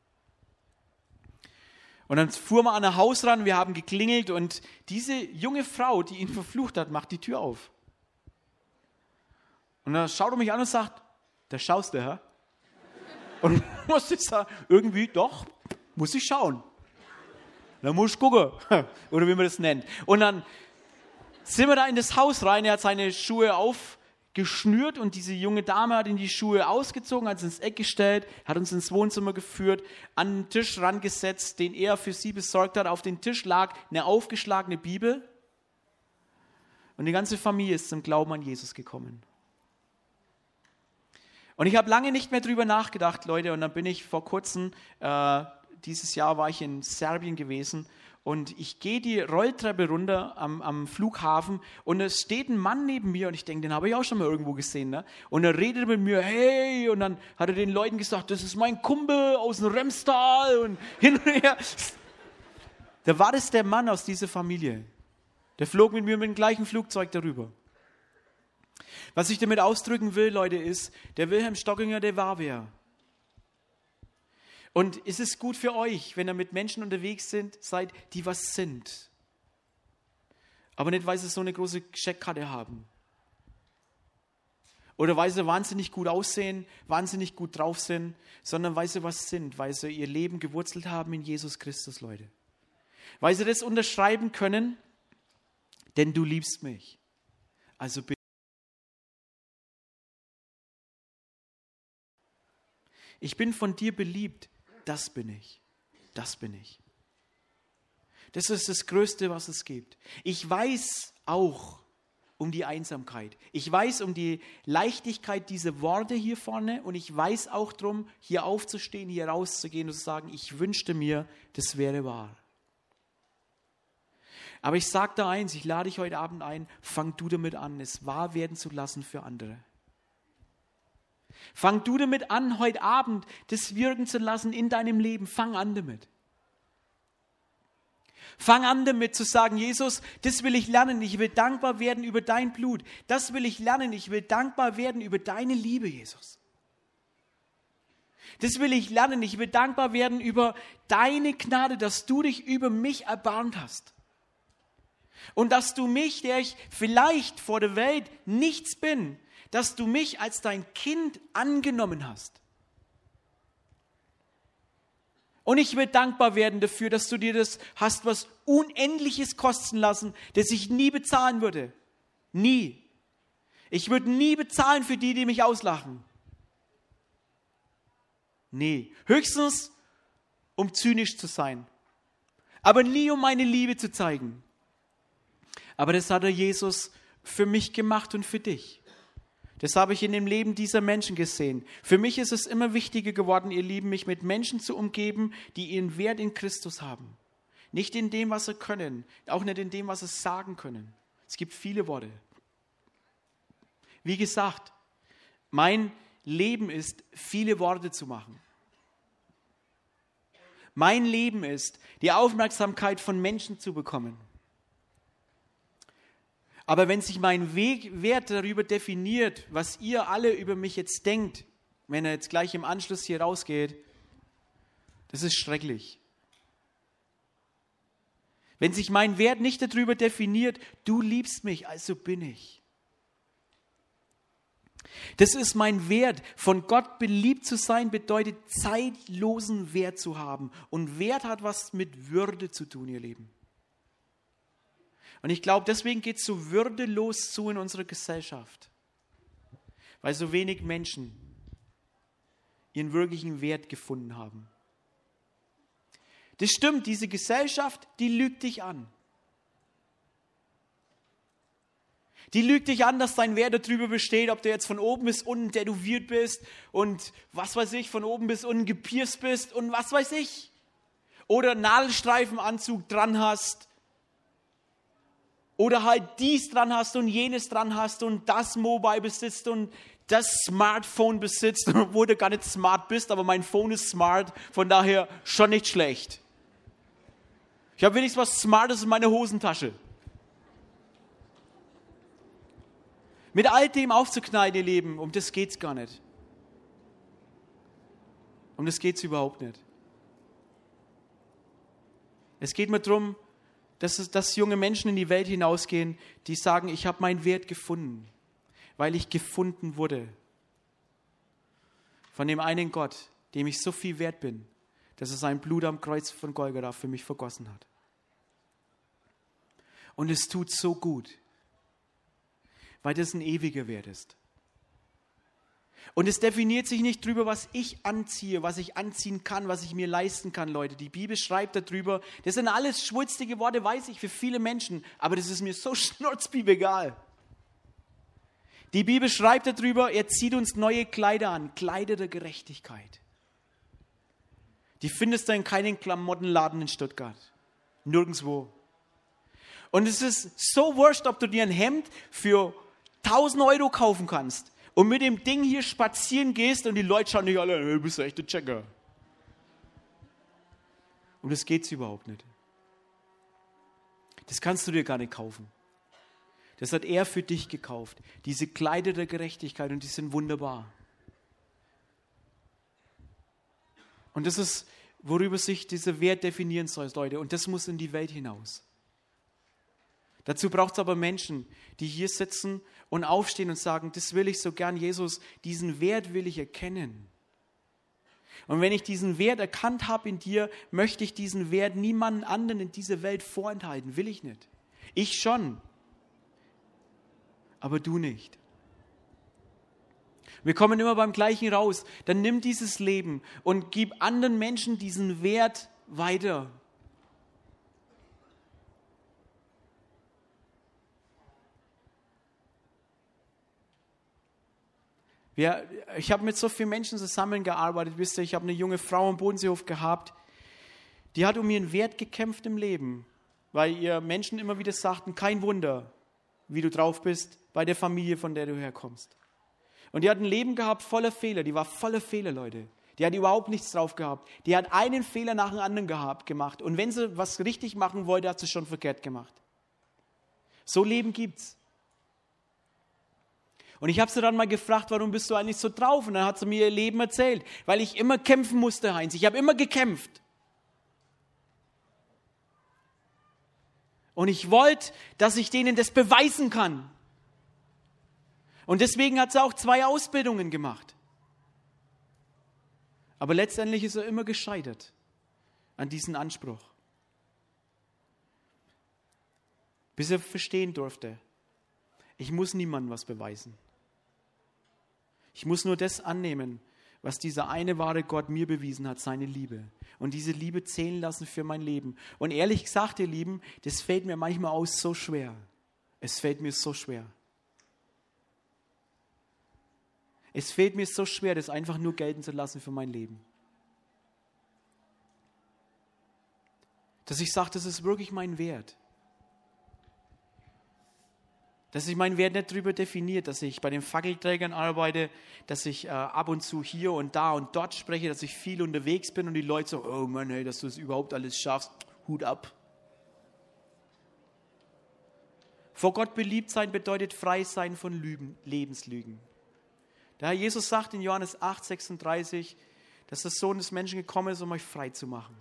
Und dann fuhr man an ein Haus ran, wir haben geklingelt und diese junge Frau, die ihn verflucht hat, macht die Tür auf. Und dann schaut er mich an und sagt, da schaust du, hä? Und muss ich sagen, irgendwie doch, muss ich schauen. Dann muss ich gucken, oder wie man das nennt. Und dann sind wir da in das Haus rein, er hat seine Schuhe aufgeschnürt und diese junge Dame hat ihn die Schuhe ausgezogen, hat sie ins Eck gestellt, hat uns ins Wohnzimmer geführt, an den Tisch rangesetzt, den er für sie besorgt hat. Auf dem Tisch lag eine aufgeschlagene Bibel und die ganze Familie ist zum Glauben an Jesus gekommen. Und ich habe lange nicht mehr drüber nachgedacht, Leute, und dann bin ich vor kurzem, äh, dieses Jahr war ich in Serbien gewesen und ich gehe die Rolltreppe runter am, am Flughafen und es steht ein Mann neben mir und ich denke, den habe ich auch schon mal irgendwo gesehen. Ne? Und er redet mit mir, hey, und dann hat er den Leuten gesagt, das ist mein Kumpel aus dem Remstal und hin und her. Da war das der Mann aus dieser Familie. Der flog mit mir mit dem gleichen Flugzeug darüber. Was ich damit ausdrücken will, Leute, ist, der Wilhelm Stockinger, der war wer. Und ist es gut für euch, wenn ihr mit Menschen unterwegs sind, seid, die was sind. Aber nicht, weil sie so eine große Checkkarte haben. Oder weil sie wahnsinnig gut aussehen, wahnsinnig gut drauf sind, sondern weil sie was sind, weil sie ihr Leben gewurzelt haben in Jesus Christus, Leute. Weil sie das unterschreiben können, denn du liebst mich. Also bitte. Ich bin von dir beliebt, das bin ich, das bin ich. Das ist das Größte, was es gibt. Ich weiß auch um die Einsamkeit. Ich weiß um die Leichtigkeit dieser Worte hier vorne und ich weiß auch darum, hier aufzustehen, hier rauszugehen und zu sagen, ich wünschte mir, das wäre wahr. Aber ich sage da eins, ich lade dich heute Abend ein, fang du damit an, es wahr werden zu lassen für andere. Fang du damit an, heute Abend das wirken zu lassen in deinem Leben. Fang an damit. Fang an damit zu sagen, Jesus, das will ich lernen. Ich will dankbar werden über dein Blut. Das will ich lernen. Ich will dankbar werden über deine Liebe, Jesus. Das will ich lernen. Ich will dankbar werden über deine Gnade, dass du dich über mich erbarmt hast. Und dass du mich, der ich vielleicht vor der Welt nichts bin, dass du mich als dein Kind angenommen hast. Und ich will dankbar werden dafür, dass du dir das hast, was Unendliches kosten lassen, das ich nie bezahlen würde. Nie. Ich würde nie bezahlen für die, die mich auslachen. Nee. Höchstens, um zynisch zu sein. Aber nie, um meine Liebe zu zeigen. Aber das hat der Jesus für mich gemacht und für dich. Das habe ich in dem Leben dieser Menschen gesehen. Für mich ist es immer wichtiger geworden, ihr Lieben, mich mit Menschen zu umgeben, die ihren Wert in Christus haben. Nicht in dem, was sie können, auch nicht in dem, was sie sagen können. Es gibt viele Worte. Wie gesagt, mein Leben ist, viele Worte zu machen. Mein Leben ist, die Aufmerksamkeit von Menschen zu bekommen. Aber wenn sich mein Weg, Wert darüber definiert, was ihr alle über mich jetzt denkt, wenn er jetzt gleich im Anschluss hier rausgeht, das ist schrecklich. Wenn sich mein Wert nicht darüber definiert, du liebst mich, also bin ich. Das ist mein Wert. Von Gott beliebt zu sein, bedeutet zeitlosen Wert zu haben. Und Wert hat was mit Würde zu tun, ihr Lieben. Und ich glaube, deswegen geht es so würdelos zu in unserer Gesellschaft. Weil so wenig Menschen ihren wirklichen Wert gefunden haben. Das stimmt, diese Gesellschaft, die lügt dich an. Die lügt dich an, dass dein Wert darüber besteht, ob du jetzt von oben bis unten tätowiert bist und was weiß ich, von oben bis unten gepierst bist und was weiß ich. Oder Nadelstreifenanzug dran hast. Oder halt dies dran hast und jenes dran hast und das Mobile besitzt und das Smartphone besitzt, obwohl du gar nicht smart bist, aber mein Phone ist smart, von daher schon nicht schlecht. Ich habe wenigstens was Smartes in meiner Hosentasche. Mit all dem aufzuknallen, ihr Leben, um das geht's gar nicht. Um das geht's überhaupt nicht. Es geht mir darum, dass, es, dass junge Menschen in die Welt hinausgehen, die sagen, ich habe meinen Wert gefunden, weil ich gefunden wurde. Von dem einen Gott, dem ich so viel wert bin, dass er sein Blut am Kreuz von Golgatha für mich vergossen hat. Und es tut so gut, weil das ein ewiger Wert ist. Und es definiert sich nicht darüber, was ich anziehe, was ich anziehen kann, was ich mir leisten kann, Leute. Die Bibel schreibt darüber, das sind alles schwulstige Worte, weiß ich, für viele Menschen, aber das ist mir so schnurzpiep egal. Die Bibel schreibt darüber, er zieht uns neue Kleider an, Kleider der Gerechtigkeit. Die findest du in keinem Klamottenladen in Stuttgart. Nirgendwo. Und es ist so wurscht, ob du dir ein Hemd für tausend Euro kaufen kannst und mit dem Ding hier spazieren gehst und die Leute schauen dich alle, du bist echt ein Checker. Um das geht es überhaupt nicht. Das kannst du dir gar nicht kaufen. Das hat er für dich gekauft. Diese Kleider der Gerechtigkeit und die sind wunderbar. Und das ist, worüber sich dieser Wert definieren soll, Leute. Und das muss in die Welt hinaus. Dazu braucht es aber Menschen, die hier sitzen und aufstehen und sagen, das will ich so gern, Jesus, diesen Wert will ich erkennen. Und wenn ich diesen Wert erkannt habe in dir, möchte ich diesen Wert niemandem anderen in dieser Welt vorenthalten. Will ich nicht. Ich schon. Aber du nicht. Wir kommen immer beim Gleichen raus. Dann nimm dieses Leben und gib anderen Menschen diesen Wert weiter. Wir, ich habe mit so vielen Menschen zusammengearbeitet. Wisst ihr, ich habe eine junge Frau am Bodenseehof gehabt, die hat um ihren Wert gekämpft im Leben, weil ihr Menschen immer wieder sagten, kein Wunder, wie du drauf bist bei der Familie, von der du herkommst. Und die hat ein Leben gehabt voller Fehler, die war voller Fehler, Leute. Die hat überhaupt nichts drauf gehabt. Die hat einen Fehler nach dem anderen gehabt, gemacht. Und wenn sie was richtig machen wollte, hat sie schon verkehrt gemacht. So Leben gibt's. Und ich habe sie dann mal gefragt, warum bist du eigentlich so drauf? Und dann hat sie mir ihr Leben erzählt, weil ich immer kämpfen musste, Heinz. Ich habe immer gekämpft. Und ich wollte, dass ich denen das beweisen kann. Und deswegen hat sie auch zwei Ausbildungen gemacht. Aber letztendlich ist er immer gescheitert an diesem Anspruch. Bis er verstehen durfte, ich muss niemandem was beweisen. Ich muss nur das annehmen, was dieser eine wahre Gott mir bewiesen hat, seine Liebe. Und diese Liebe zählen lassen für mein Leben. Und ehrlich gesagt, ihr Lieben, das fällt mir manchmal aus so schwer. Es fällt mir so schwer. Es fällt mir so schwer, das einfach nur gelten zu lassen für mein Leben. Dass ich sage, das ist wirklich mein Wert. Dass sich mein Wert nicht darüber definiert, dass ich bei den Fackelträgern arbeite, dass ich äh, ab und zu hier und da und dort spreche, dass ich viel unterwegs bin und die Leute so, oh Mann, hey, dass du es überhaupt alles schaffst, Hut ab. Vor Gott beliebt sein bedeutet frei sein von Lügen, Lebenslügen. Der Herr Jesus sagt in Johannes acht, sechsunddreißig, dass der Sohn des Menschen gekommen ist, um euch frei zu machen.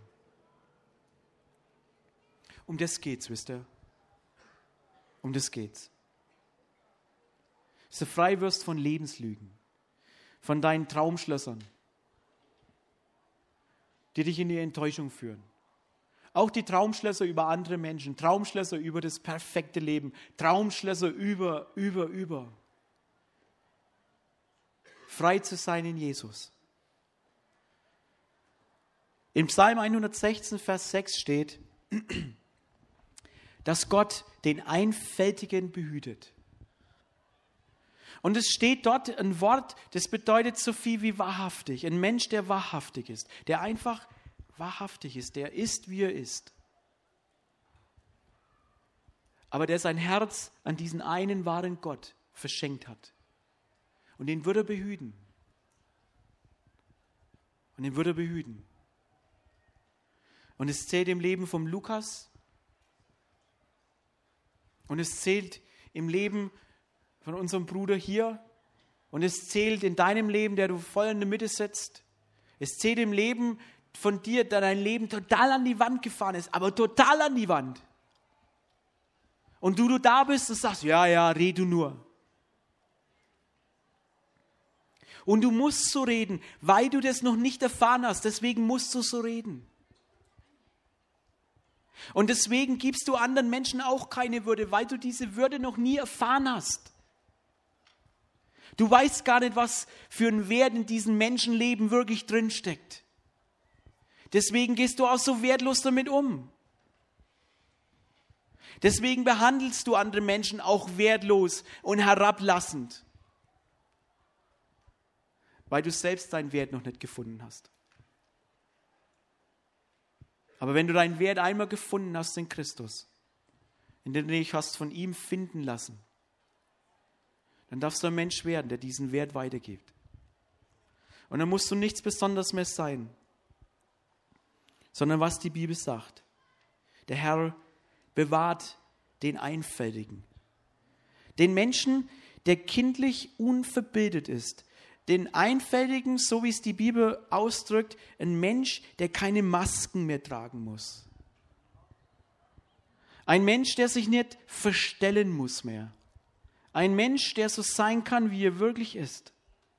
Um das geht's, wisst ihr? Um das geht's. Dass du frei wirst von Lebenslügen, von deinen Traumschlössern, die dich in die Enttäuschung führen. Auch die Traumschlösser über andere Menschen, Traumschlösser über das perfekte Leben, Traumschlösser über, über, über. Frei zu sein in Jesus. Im Psalm hundertsechzehn, Vers sechs steht, dass Gott den Einfältigen behütet. Und es steht dort ein Wort, das bedeutet so viel wie wahrhaftig. Ein Mensch, der wahrhaftig ist, der einfach wahrhaftig ist, der ist, wie er ist. Aber der sein Herz an diesen einen wahren Gott verschenkt hat. Und den würde er behüten. Und den würde er behüten. Und es zählt im Leben vom Lukas. Und es zählt im Leben von unserem Bruder hier. Und es zählt in deinem Leben, der du voll in der Mitte sitzt. Es zählt im Leben von dir, der dein Leben total an die Wand gefahren ist, aber total an die Wand. Und du, du da bist und sagst, ja, ja, red du nur. Und du musst so reden, weil du das noch nicht erfahren hast. Deswegen musst du so reden. Und deswegen gibst du anderen Menschen auch keine Würde, weil du diese Würde noch nie erfahren hast. Du weißt gar nicht, was für ein Wert in diesem Menschenleben wirklich drinsteckt. Deswegen gehst du auch so wertlos damit um. Deswegen behandelst du andere Menschen auch wertlos und herablassend. Weil du selbst deinen Wert noch nicht gefunden hast. Aber wenn du deinen Wert einmal gefunden hast in Christus, in dem du dich hast von ihm finden lassen, dann darfst du ein Mensch werden, der diesen Wert weitergibt. Und dann musst du nichts Besonderes mehr sein, sondern was die Bibel sagt. Der Herr bewahrt den Einfältigen. Den Menschen, der kindlich unverbildet ist. Den Einfältigen, so wie es die Bibel ausdrückt, ein Mensch, der keine Masken mehr tragen muss. Ein Mensch, der sich nicht verstellen muss mehr. Ein Mensch, der so sein kann, wie er wirklich ist.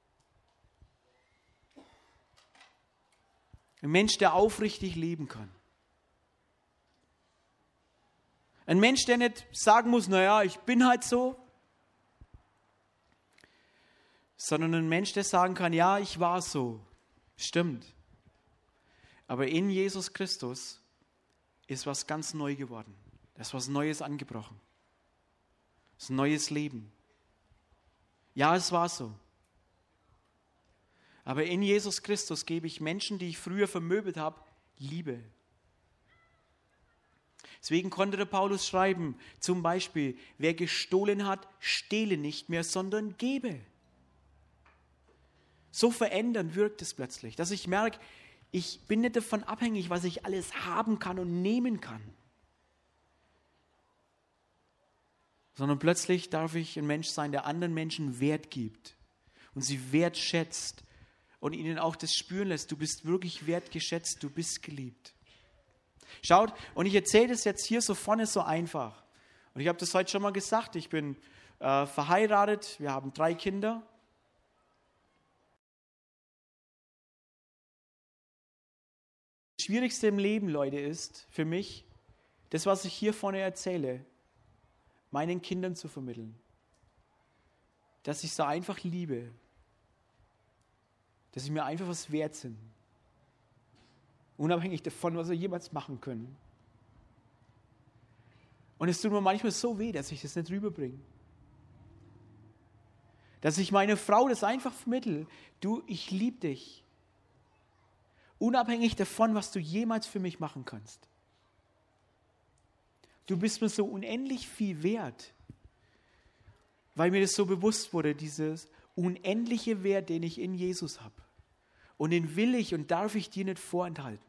Ein Mensch, der aufrichtig leben kann. Ein Mensch, der nicht sagen muss, naja, ich bin halt so. Sondern ein Mensch, der sagen kann, ja, ich war so. Stimmt. Aber in Jesus Christus ist was ganz neu geworden. Da ist was Neues angebrochen. Das ist ein neues Leben. Ja, es war so. Aber in Jesus Christus gebe ich Menschen, die ich früher vermöbelt habe, Liebe. Deswegen konnte der Paulus schreiben, zum Beispiel, wer gestohlen hat, stehle nicht mehr, sondern gebe. So verändern wirkt es plötzlich, dass ich merke, ich bin nicht davon abhängig, was ich alles haben kann und nehmen kann. Sondern plötzlich darf ich ein Mensch sein, der anderen Menschen Wert gibt und sie wertschätzt und ihnen auch das spüren lässt, du bist wirklich wertgeschätzt, du bist geliebt. Schaut, und ich erzähle das jetzt hier so vorne so einfach. Und ich habe das heute schon mal gesagt, ich bin äh, verheiratet, wir haben drei Kinder. Das Schwierigste im Leben, Leute, ist für mich, das, was ich hier vorne erzähle, meinen Kindern zu vermitteln. Dass ich sie einfach liebe. Dass sie mir einfach was wert sind. Unabhängig davon, was sie jemals machen können. Und es tut mir manchmal so weh, dass ich das nicht rüberbringe. Dass ich meiner Frau das einfach vermittle. Du, ich liebe dich. Unabhängig davon, was du jemals für mich machen kannst. Du bist mir so unendlich viel wert. Weil mir das so bewusst wurde, dieses unendliche Wert, den ich in Jesus habe. Und den will ich und darf ich dir nicht vorenthalten.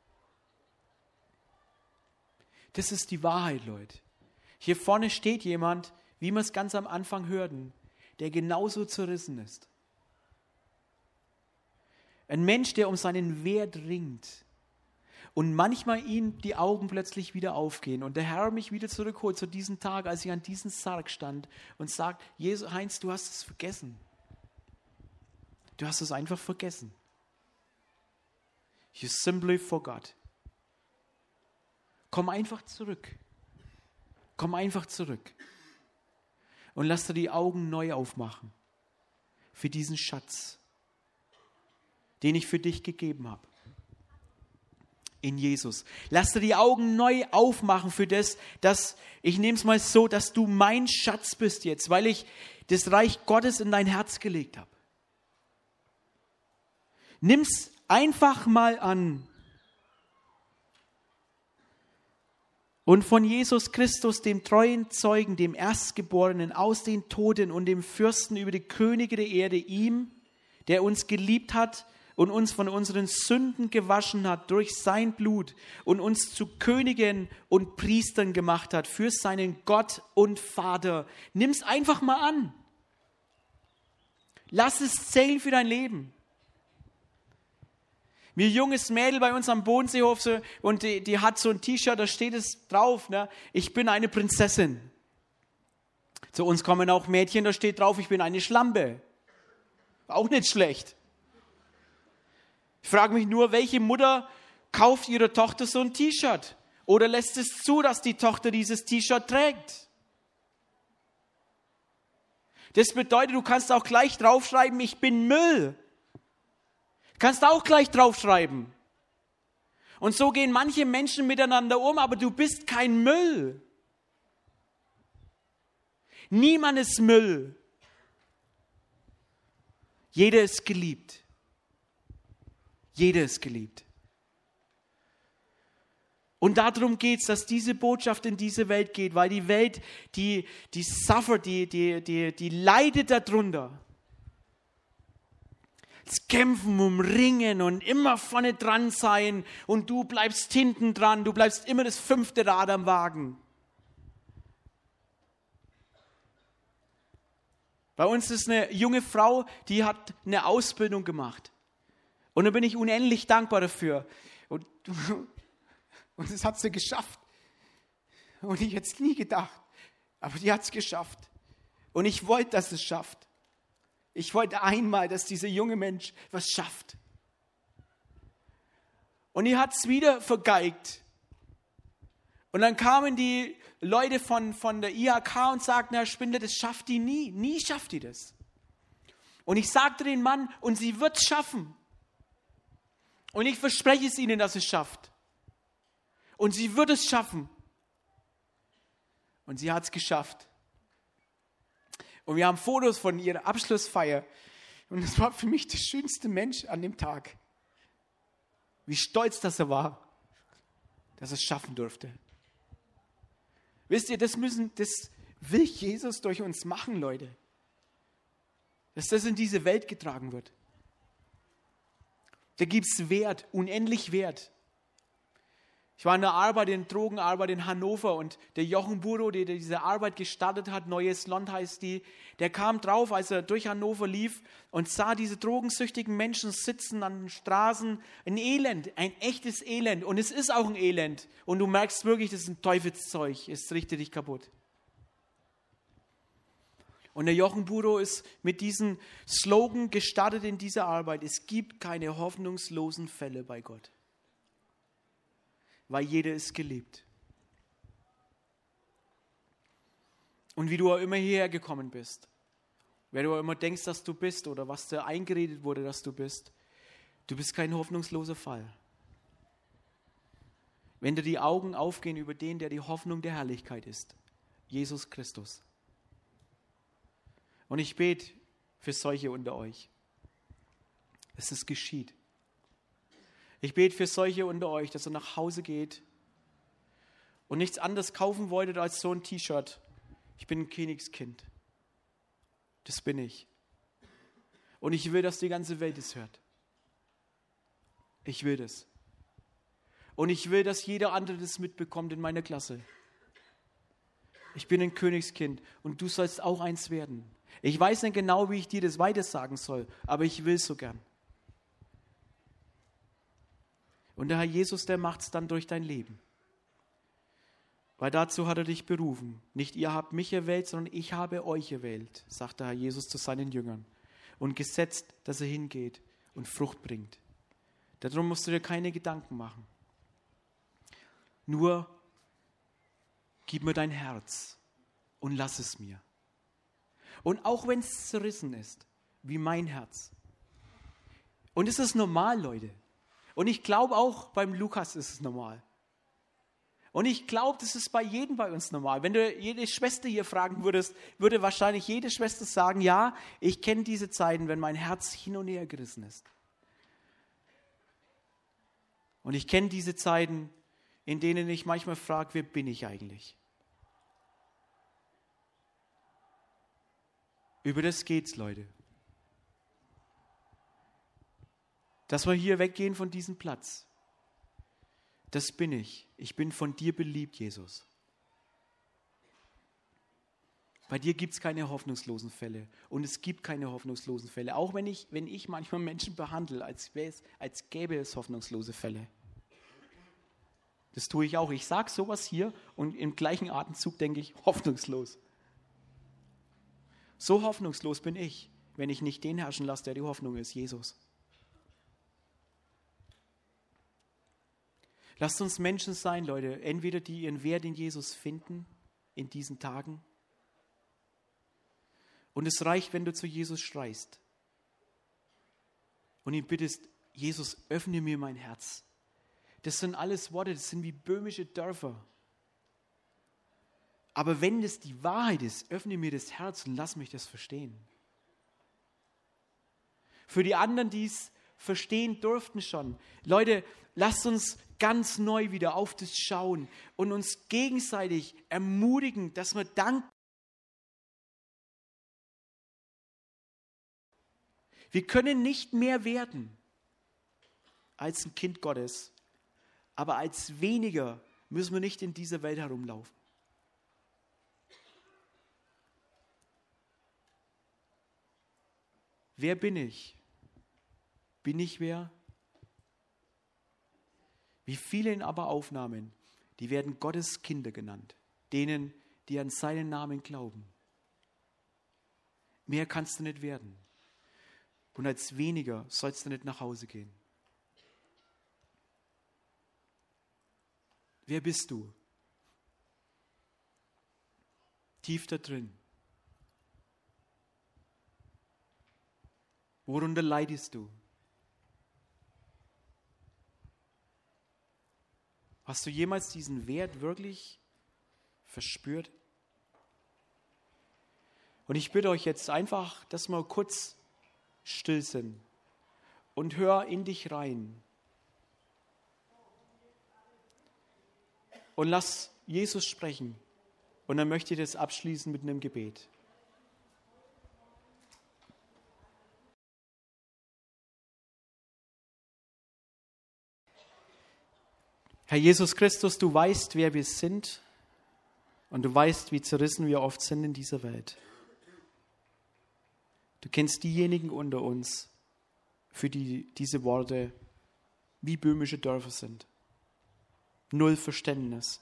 Das ist die Wahrheit, Leute. Hier vorne steht jemand, wie wir es ganz am Anfang hörten, der genauso zerrissen ist. Ein Mensch, der um seinen Wert ringt. Und manchmal ihm die Augen plötzlich wieder aufgehen. Und der Herr mich wieder zurückholt zu diesem Tag, als ich an diesem Sarg stand und sagt, Jesus, Heinz, du hast es vergessen. Du hast es einfach vergessen. You simply forgot. Komm einfach zurück. Komm einfach zurück. Und lass dir die Augen neu aufmachen für diesen Schatz, den ich für dich gegeben habe. in Jesus. Lass dir die Augen neu aufmachen für das, dass, ich nehme es mal so, dass du mein Schatz bist jetzt, weil ich das Reich Gottes in dein Herz gelegt habe. Nimm's einfach mal an. Und von Jesus Christus, dem treuen Zeugen, dem Erstgeborenen aus den Toten und dem Fürsten über die Könige der Erde, ihm, der uns geliebt hat und uns von unseren Sünden gewaschen hat durch sein Blut und uns zu Königen und Priestern gemacht hat für seinen Gott und Vater. Nimm's einfach mal an. Lass es zählen für dein Leben. Mir junges Mädel bei uns am Bodenseehof so, und die, die hat so ein T-Shirt, da steht es drauf, ne? Ich bin eine Prinzessin. Zu uns kommen auch Mädchen, da steht drauf, ich bin eine Schlampe. Auch nicht schlecht. Ich frage mich nur, welche Mutter kauft ihrer Tochter so ein T-Shirt? Oder lässt es zu, dass die Tochter dieses T-Shirt trägt? Das bedeutet, du kannst auch gleich draufschreiben, ich bin Müll. Kannst auch gleich draufschreiben. Und so gehen manche Menschen miteinander um, aber du bist kein Müll. Niemand ist Müll. Jeder ist geliebt. Jeder ist geliebt. Und darum geht es, dass diese Botschaft in diese Welt geht, weil die Welt, die, die suffert, die, die, die, die leidet darunter. Das Kämpfen, umringen und immer vorne dran sein und du bleibst hinten dran, du bleibst immer das fünfte Rad am Wagen. Bei uns ist eine junge Frau, die hat eine Ausbildung gemacht. Und da bin ich unendlich dankbar dafür. Und, und das hat sie geschafft. Und ich hätte es nie gedacht. Aber die hat es geschafft. Und ich wollte, dass es schafft. Ich wollte einmal, dass dieser junge Mensch was schafft. Und die hat es wieder vergeigt. Und dann kamen die Leute von, von der I H K und sagten, Herr Spindler, das schafft die nie. Nie schafft die das. Und ich sagte den Mann, und sie wird es schaffen. Und ich verspreche es ihnen, dass es schafft. Und sie wird es schaffen. Und sie hat es geschafft. Und wir haben Fotos von ihrer Abschlussfeier. Und es war für mich der schönste Mensch an dem Tag. Wie stolz das er war, dass er es schaffen durfte. Wisst ihr, das müssen, das will Jesus durch uns machen, Leute. Dass das in diese Welt getragen wird. Da gibt es Wert, unendlich Wert. Ich war in der Arbeit, in Drogenarbeit in Hannover und der Jochen Buro, der diese Arbeit gestartet hat, Neues Land heißt die, der kam drauf, als er durch Hannover lief und sah diese drogensüchtigen Menschen sitzen an den Straßen. Ein Elend, ein echtes Elend. Und es ist auch ein Elend. Und du merkst wirklich, das ist ein Teufelszeug. Es richtet dich kaputt. Und der Jochen Buro ist mit diesem Slogan gestartet in dieser Arbeit. Es gibt keine hoffnungslosen Fälle bei Gott. Weil jeder ist geliebt. Und wie du auch immer hierher gekommen bist, wer du auch immer denkst, dass du bist oder was dir eingeredet wurde, dass du bist, du bist kein hoffnungsloser Fall. Wenn dir die Augen aufgehen über den, der die Hoffnung der Herrlichkeit ist, Jesus Christus. Und ich bete für solche unter euch, dass es geschieht. Ich bete für solche unter euch, dass ihr nach Hause geht und nichts anderes kaufen wolltet als so ein T-Shirt. Ich bin ein Königskind. Das bin ich. Und ich will, dass die ganze Welt es hört. Ich will das. Und ich will, dass jeder andere das mitbekommt in meiner Klasse. Ich bin ein Königskind und du sollst auch eins werden. Ich weiß nicht genau, wie ich dir das weitersagen soll, aber ich will so gern. Und der Herr Jesus, der macht es dann durch dein Leben. Weil dazu hat er dich berufen. Nicht ihr habt mich erwählt, sondern ich habe euch erwählt, sagt der Herr Jesus zu seinen Jüngern. Und gesetzt, dass er hingeht und Frucht bringt. Darum musst du dir keine Gedanken machen. Nur gib mir dein Herz und lass es mir. Und auch wenn es zerrissen ist, wie mein Herz. Und es ist normal, Leute. Und ich glaube auch, beim Lukas ist es normal. Und ich glaube, das ist bei jedem bei uns normal. Wenn du jede Schwester hier fragen würdest, würde wahrscheinlich jede Schwester sagen, ja, ich kenne diese Zeiten, wenn mein Herz hin und her gerissen ist. Und ich kenne diese Zeiten, in denen ich manchmal frage, wer bin ich eigentlich? Über das geht's, Leute. Dass wir hier weggehen von diesem Platz. Das bin ich. Ich bin von dir beliebt, Jesus. Bei dir gibt es keine hoffnungslosen Fälle. Und es gibt keine hoffnungslosen Fälle. Auch wenn ich, wenn ich manchmal Menschen behandle, als, es, als gäbe es hoffnungslose Fälle. Das tue ich auch. Ich sage sowas hier und im gleichen Atemzug denke ich, hoffnungslos. So hoffnungslos bin ich, wenn ich nicht den herrschen lasse, der die Hoffnung ist, Jesus. Lasst uns Menschen sein, Leute, entweder die ihren Wert in Jesus finden, in diesen Tagen. Und es reicht, wenn du zu Jesus schreist und ihn bittest, Jesus, öffne mir mein Herz. Das sind alles Worte, das sind wie böhmische Dörfer. Aber wenn es die Wahrheit ist, öffne mir das Herz und lass mich das verstehen. Für die anderen, die es verstehen durften schon. Leute, lasst uns ganz neu wieder auf das schauen und uns gegenseitig ermutigen, dass wir danken. Wir können nicht mehr werden als ein Kind Gottes, aber als weniger müssen wir nicht in dieser Welt herumlaufen. Wer bin ich? Bin ich wer? Wie viele in aber Aufnahmen, die werden Gottes Kinder genannt, denen, die an seinen Namen glauben. Mehr kannst du nicht werden. Und als weniger sollst du nicht nach Hause gehen. Wer bist du? Tief da drin. Worunter leidest du? Hast du jemals diesen Wert wirklich verspürt? Und ich bitte euch jetzt einfach, dass wir kurz still sind und hör in dich rein. Und lass Jesus sprechen. Und dann möchte ich das abschließen mit einem Gebet. Herr Jesus Christus, du weißt, wer wir sind und du weißt, wie zerrissen wir oft sind in dieser Welt. Du kennst diejenigen unter uns, für die diese Worte wie böhmische Dörfer sind. Null Verständnis.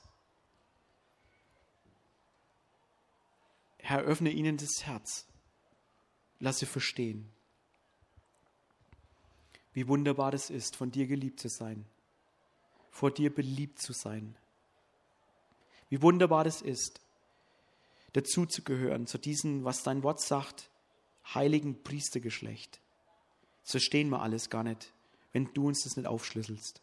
Herr, öffne ihnen das Herz. Lass sie verstehen, wie wunderbar es ist, von dir geliebt zu sein. Vor dir beliebt zu sein. Wie wunderbar es ist, dazu zu gehören, zu diesem, was dein Wort sagt, heiligen Priestergeschlecht. Das verstehen wir alles gar nicht, wenn du uns das nicht aufschlüsselst.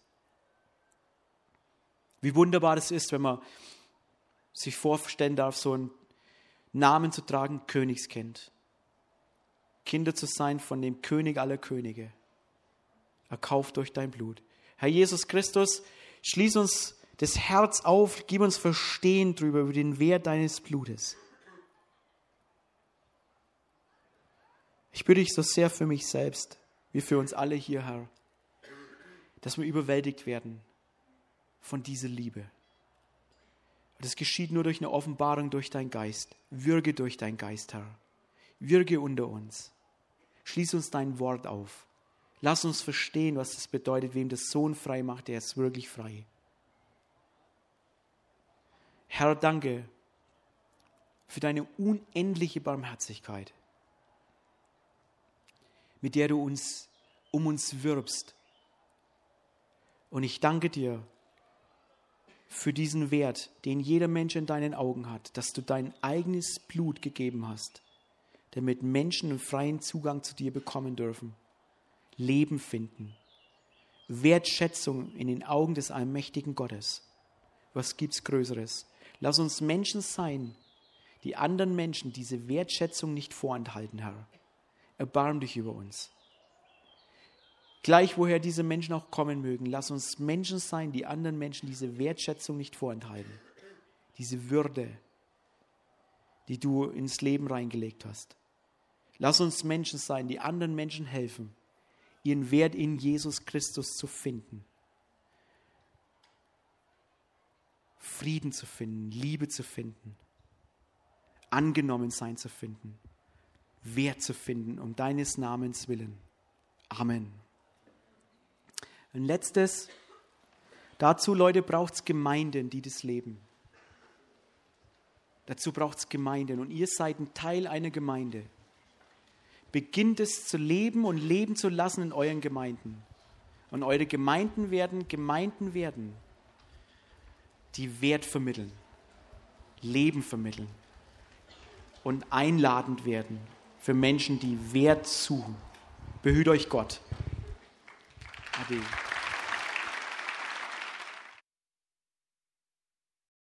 Wie wunderbar es ist, wenn man sich vorstellen darf, so einen Namen zu tragen, Königskind. Kinder zu sein von dem König aller Könige, erkauft durch dein Blut. Herr Jesus Christus, schließ uns das Herz auf, gib uns Verstehen darüber, über den Wert deines Blutes. Ich bitte dich so sehr für mich selbst, wie für uns alle hier, Herr, dass wir überwältigt werden von dieser Liebe. Und das geschieht nur durch eine Offenbarung durch deinen Geist. Würge durch deinen Geist, Herr. Würge unter uns. Schließ uns dein Wort auf. Lass uns verstehen, was es bedeutet, wem der Sohn frei macht, der ist wirklich frei. Herr, danke für deine unendliche Barmherzigkeit, mit der du uns um uns wirbst. Und ich danke dir für diesen Wert, den jeder Mensch in deinen Augen hat, dass du dein eigenes Blut gegeben hast, damit Menschen einen freien Zugang zu dir bekommen dürfen, Leben finden, Wertschätzung in den Augen des allmächtigen Gottes. Was gibt's Größeres? Lass uns Menschen sein, die anderen Menschen diese Wertschätzung nicht vorenthalten, Herr. Erbarm dich über uns. Gleich woher diese Menschen auch kommen mögen, lass uns Menschen sein, die anderen Menschen diese Wertschätzung nicht vorenthalten. Diese Würde, die du ins Leben reingelegt hast. Lass uns Menschen sein, die anderen Menschen helfen, ihren Wert in Jesus Christus zu finden. Frieden zu finden, Liebe zu finden, Angenommensein zu finden, Wert zu finden, um deines Namens willen. Amen. Ein letztes, dazu, Leute, braucht es Gemeinden, die das leben. Dazu braucht es Gemeinden und ihr seid ein Teil einer Gemeinde. Beginnt es zu leben und leben zu lassen in euren Gemeinden. Und eure Gemeinden werden Gemeinden werden, die Wert vermitteln, Leben vermitteln und einladend werden für Menschen, die Wert suchen. Behüt euch Gott. Ade.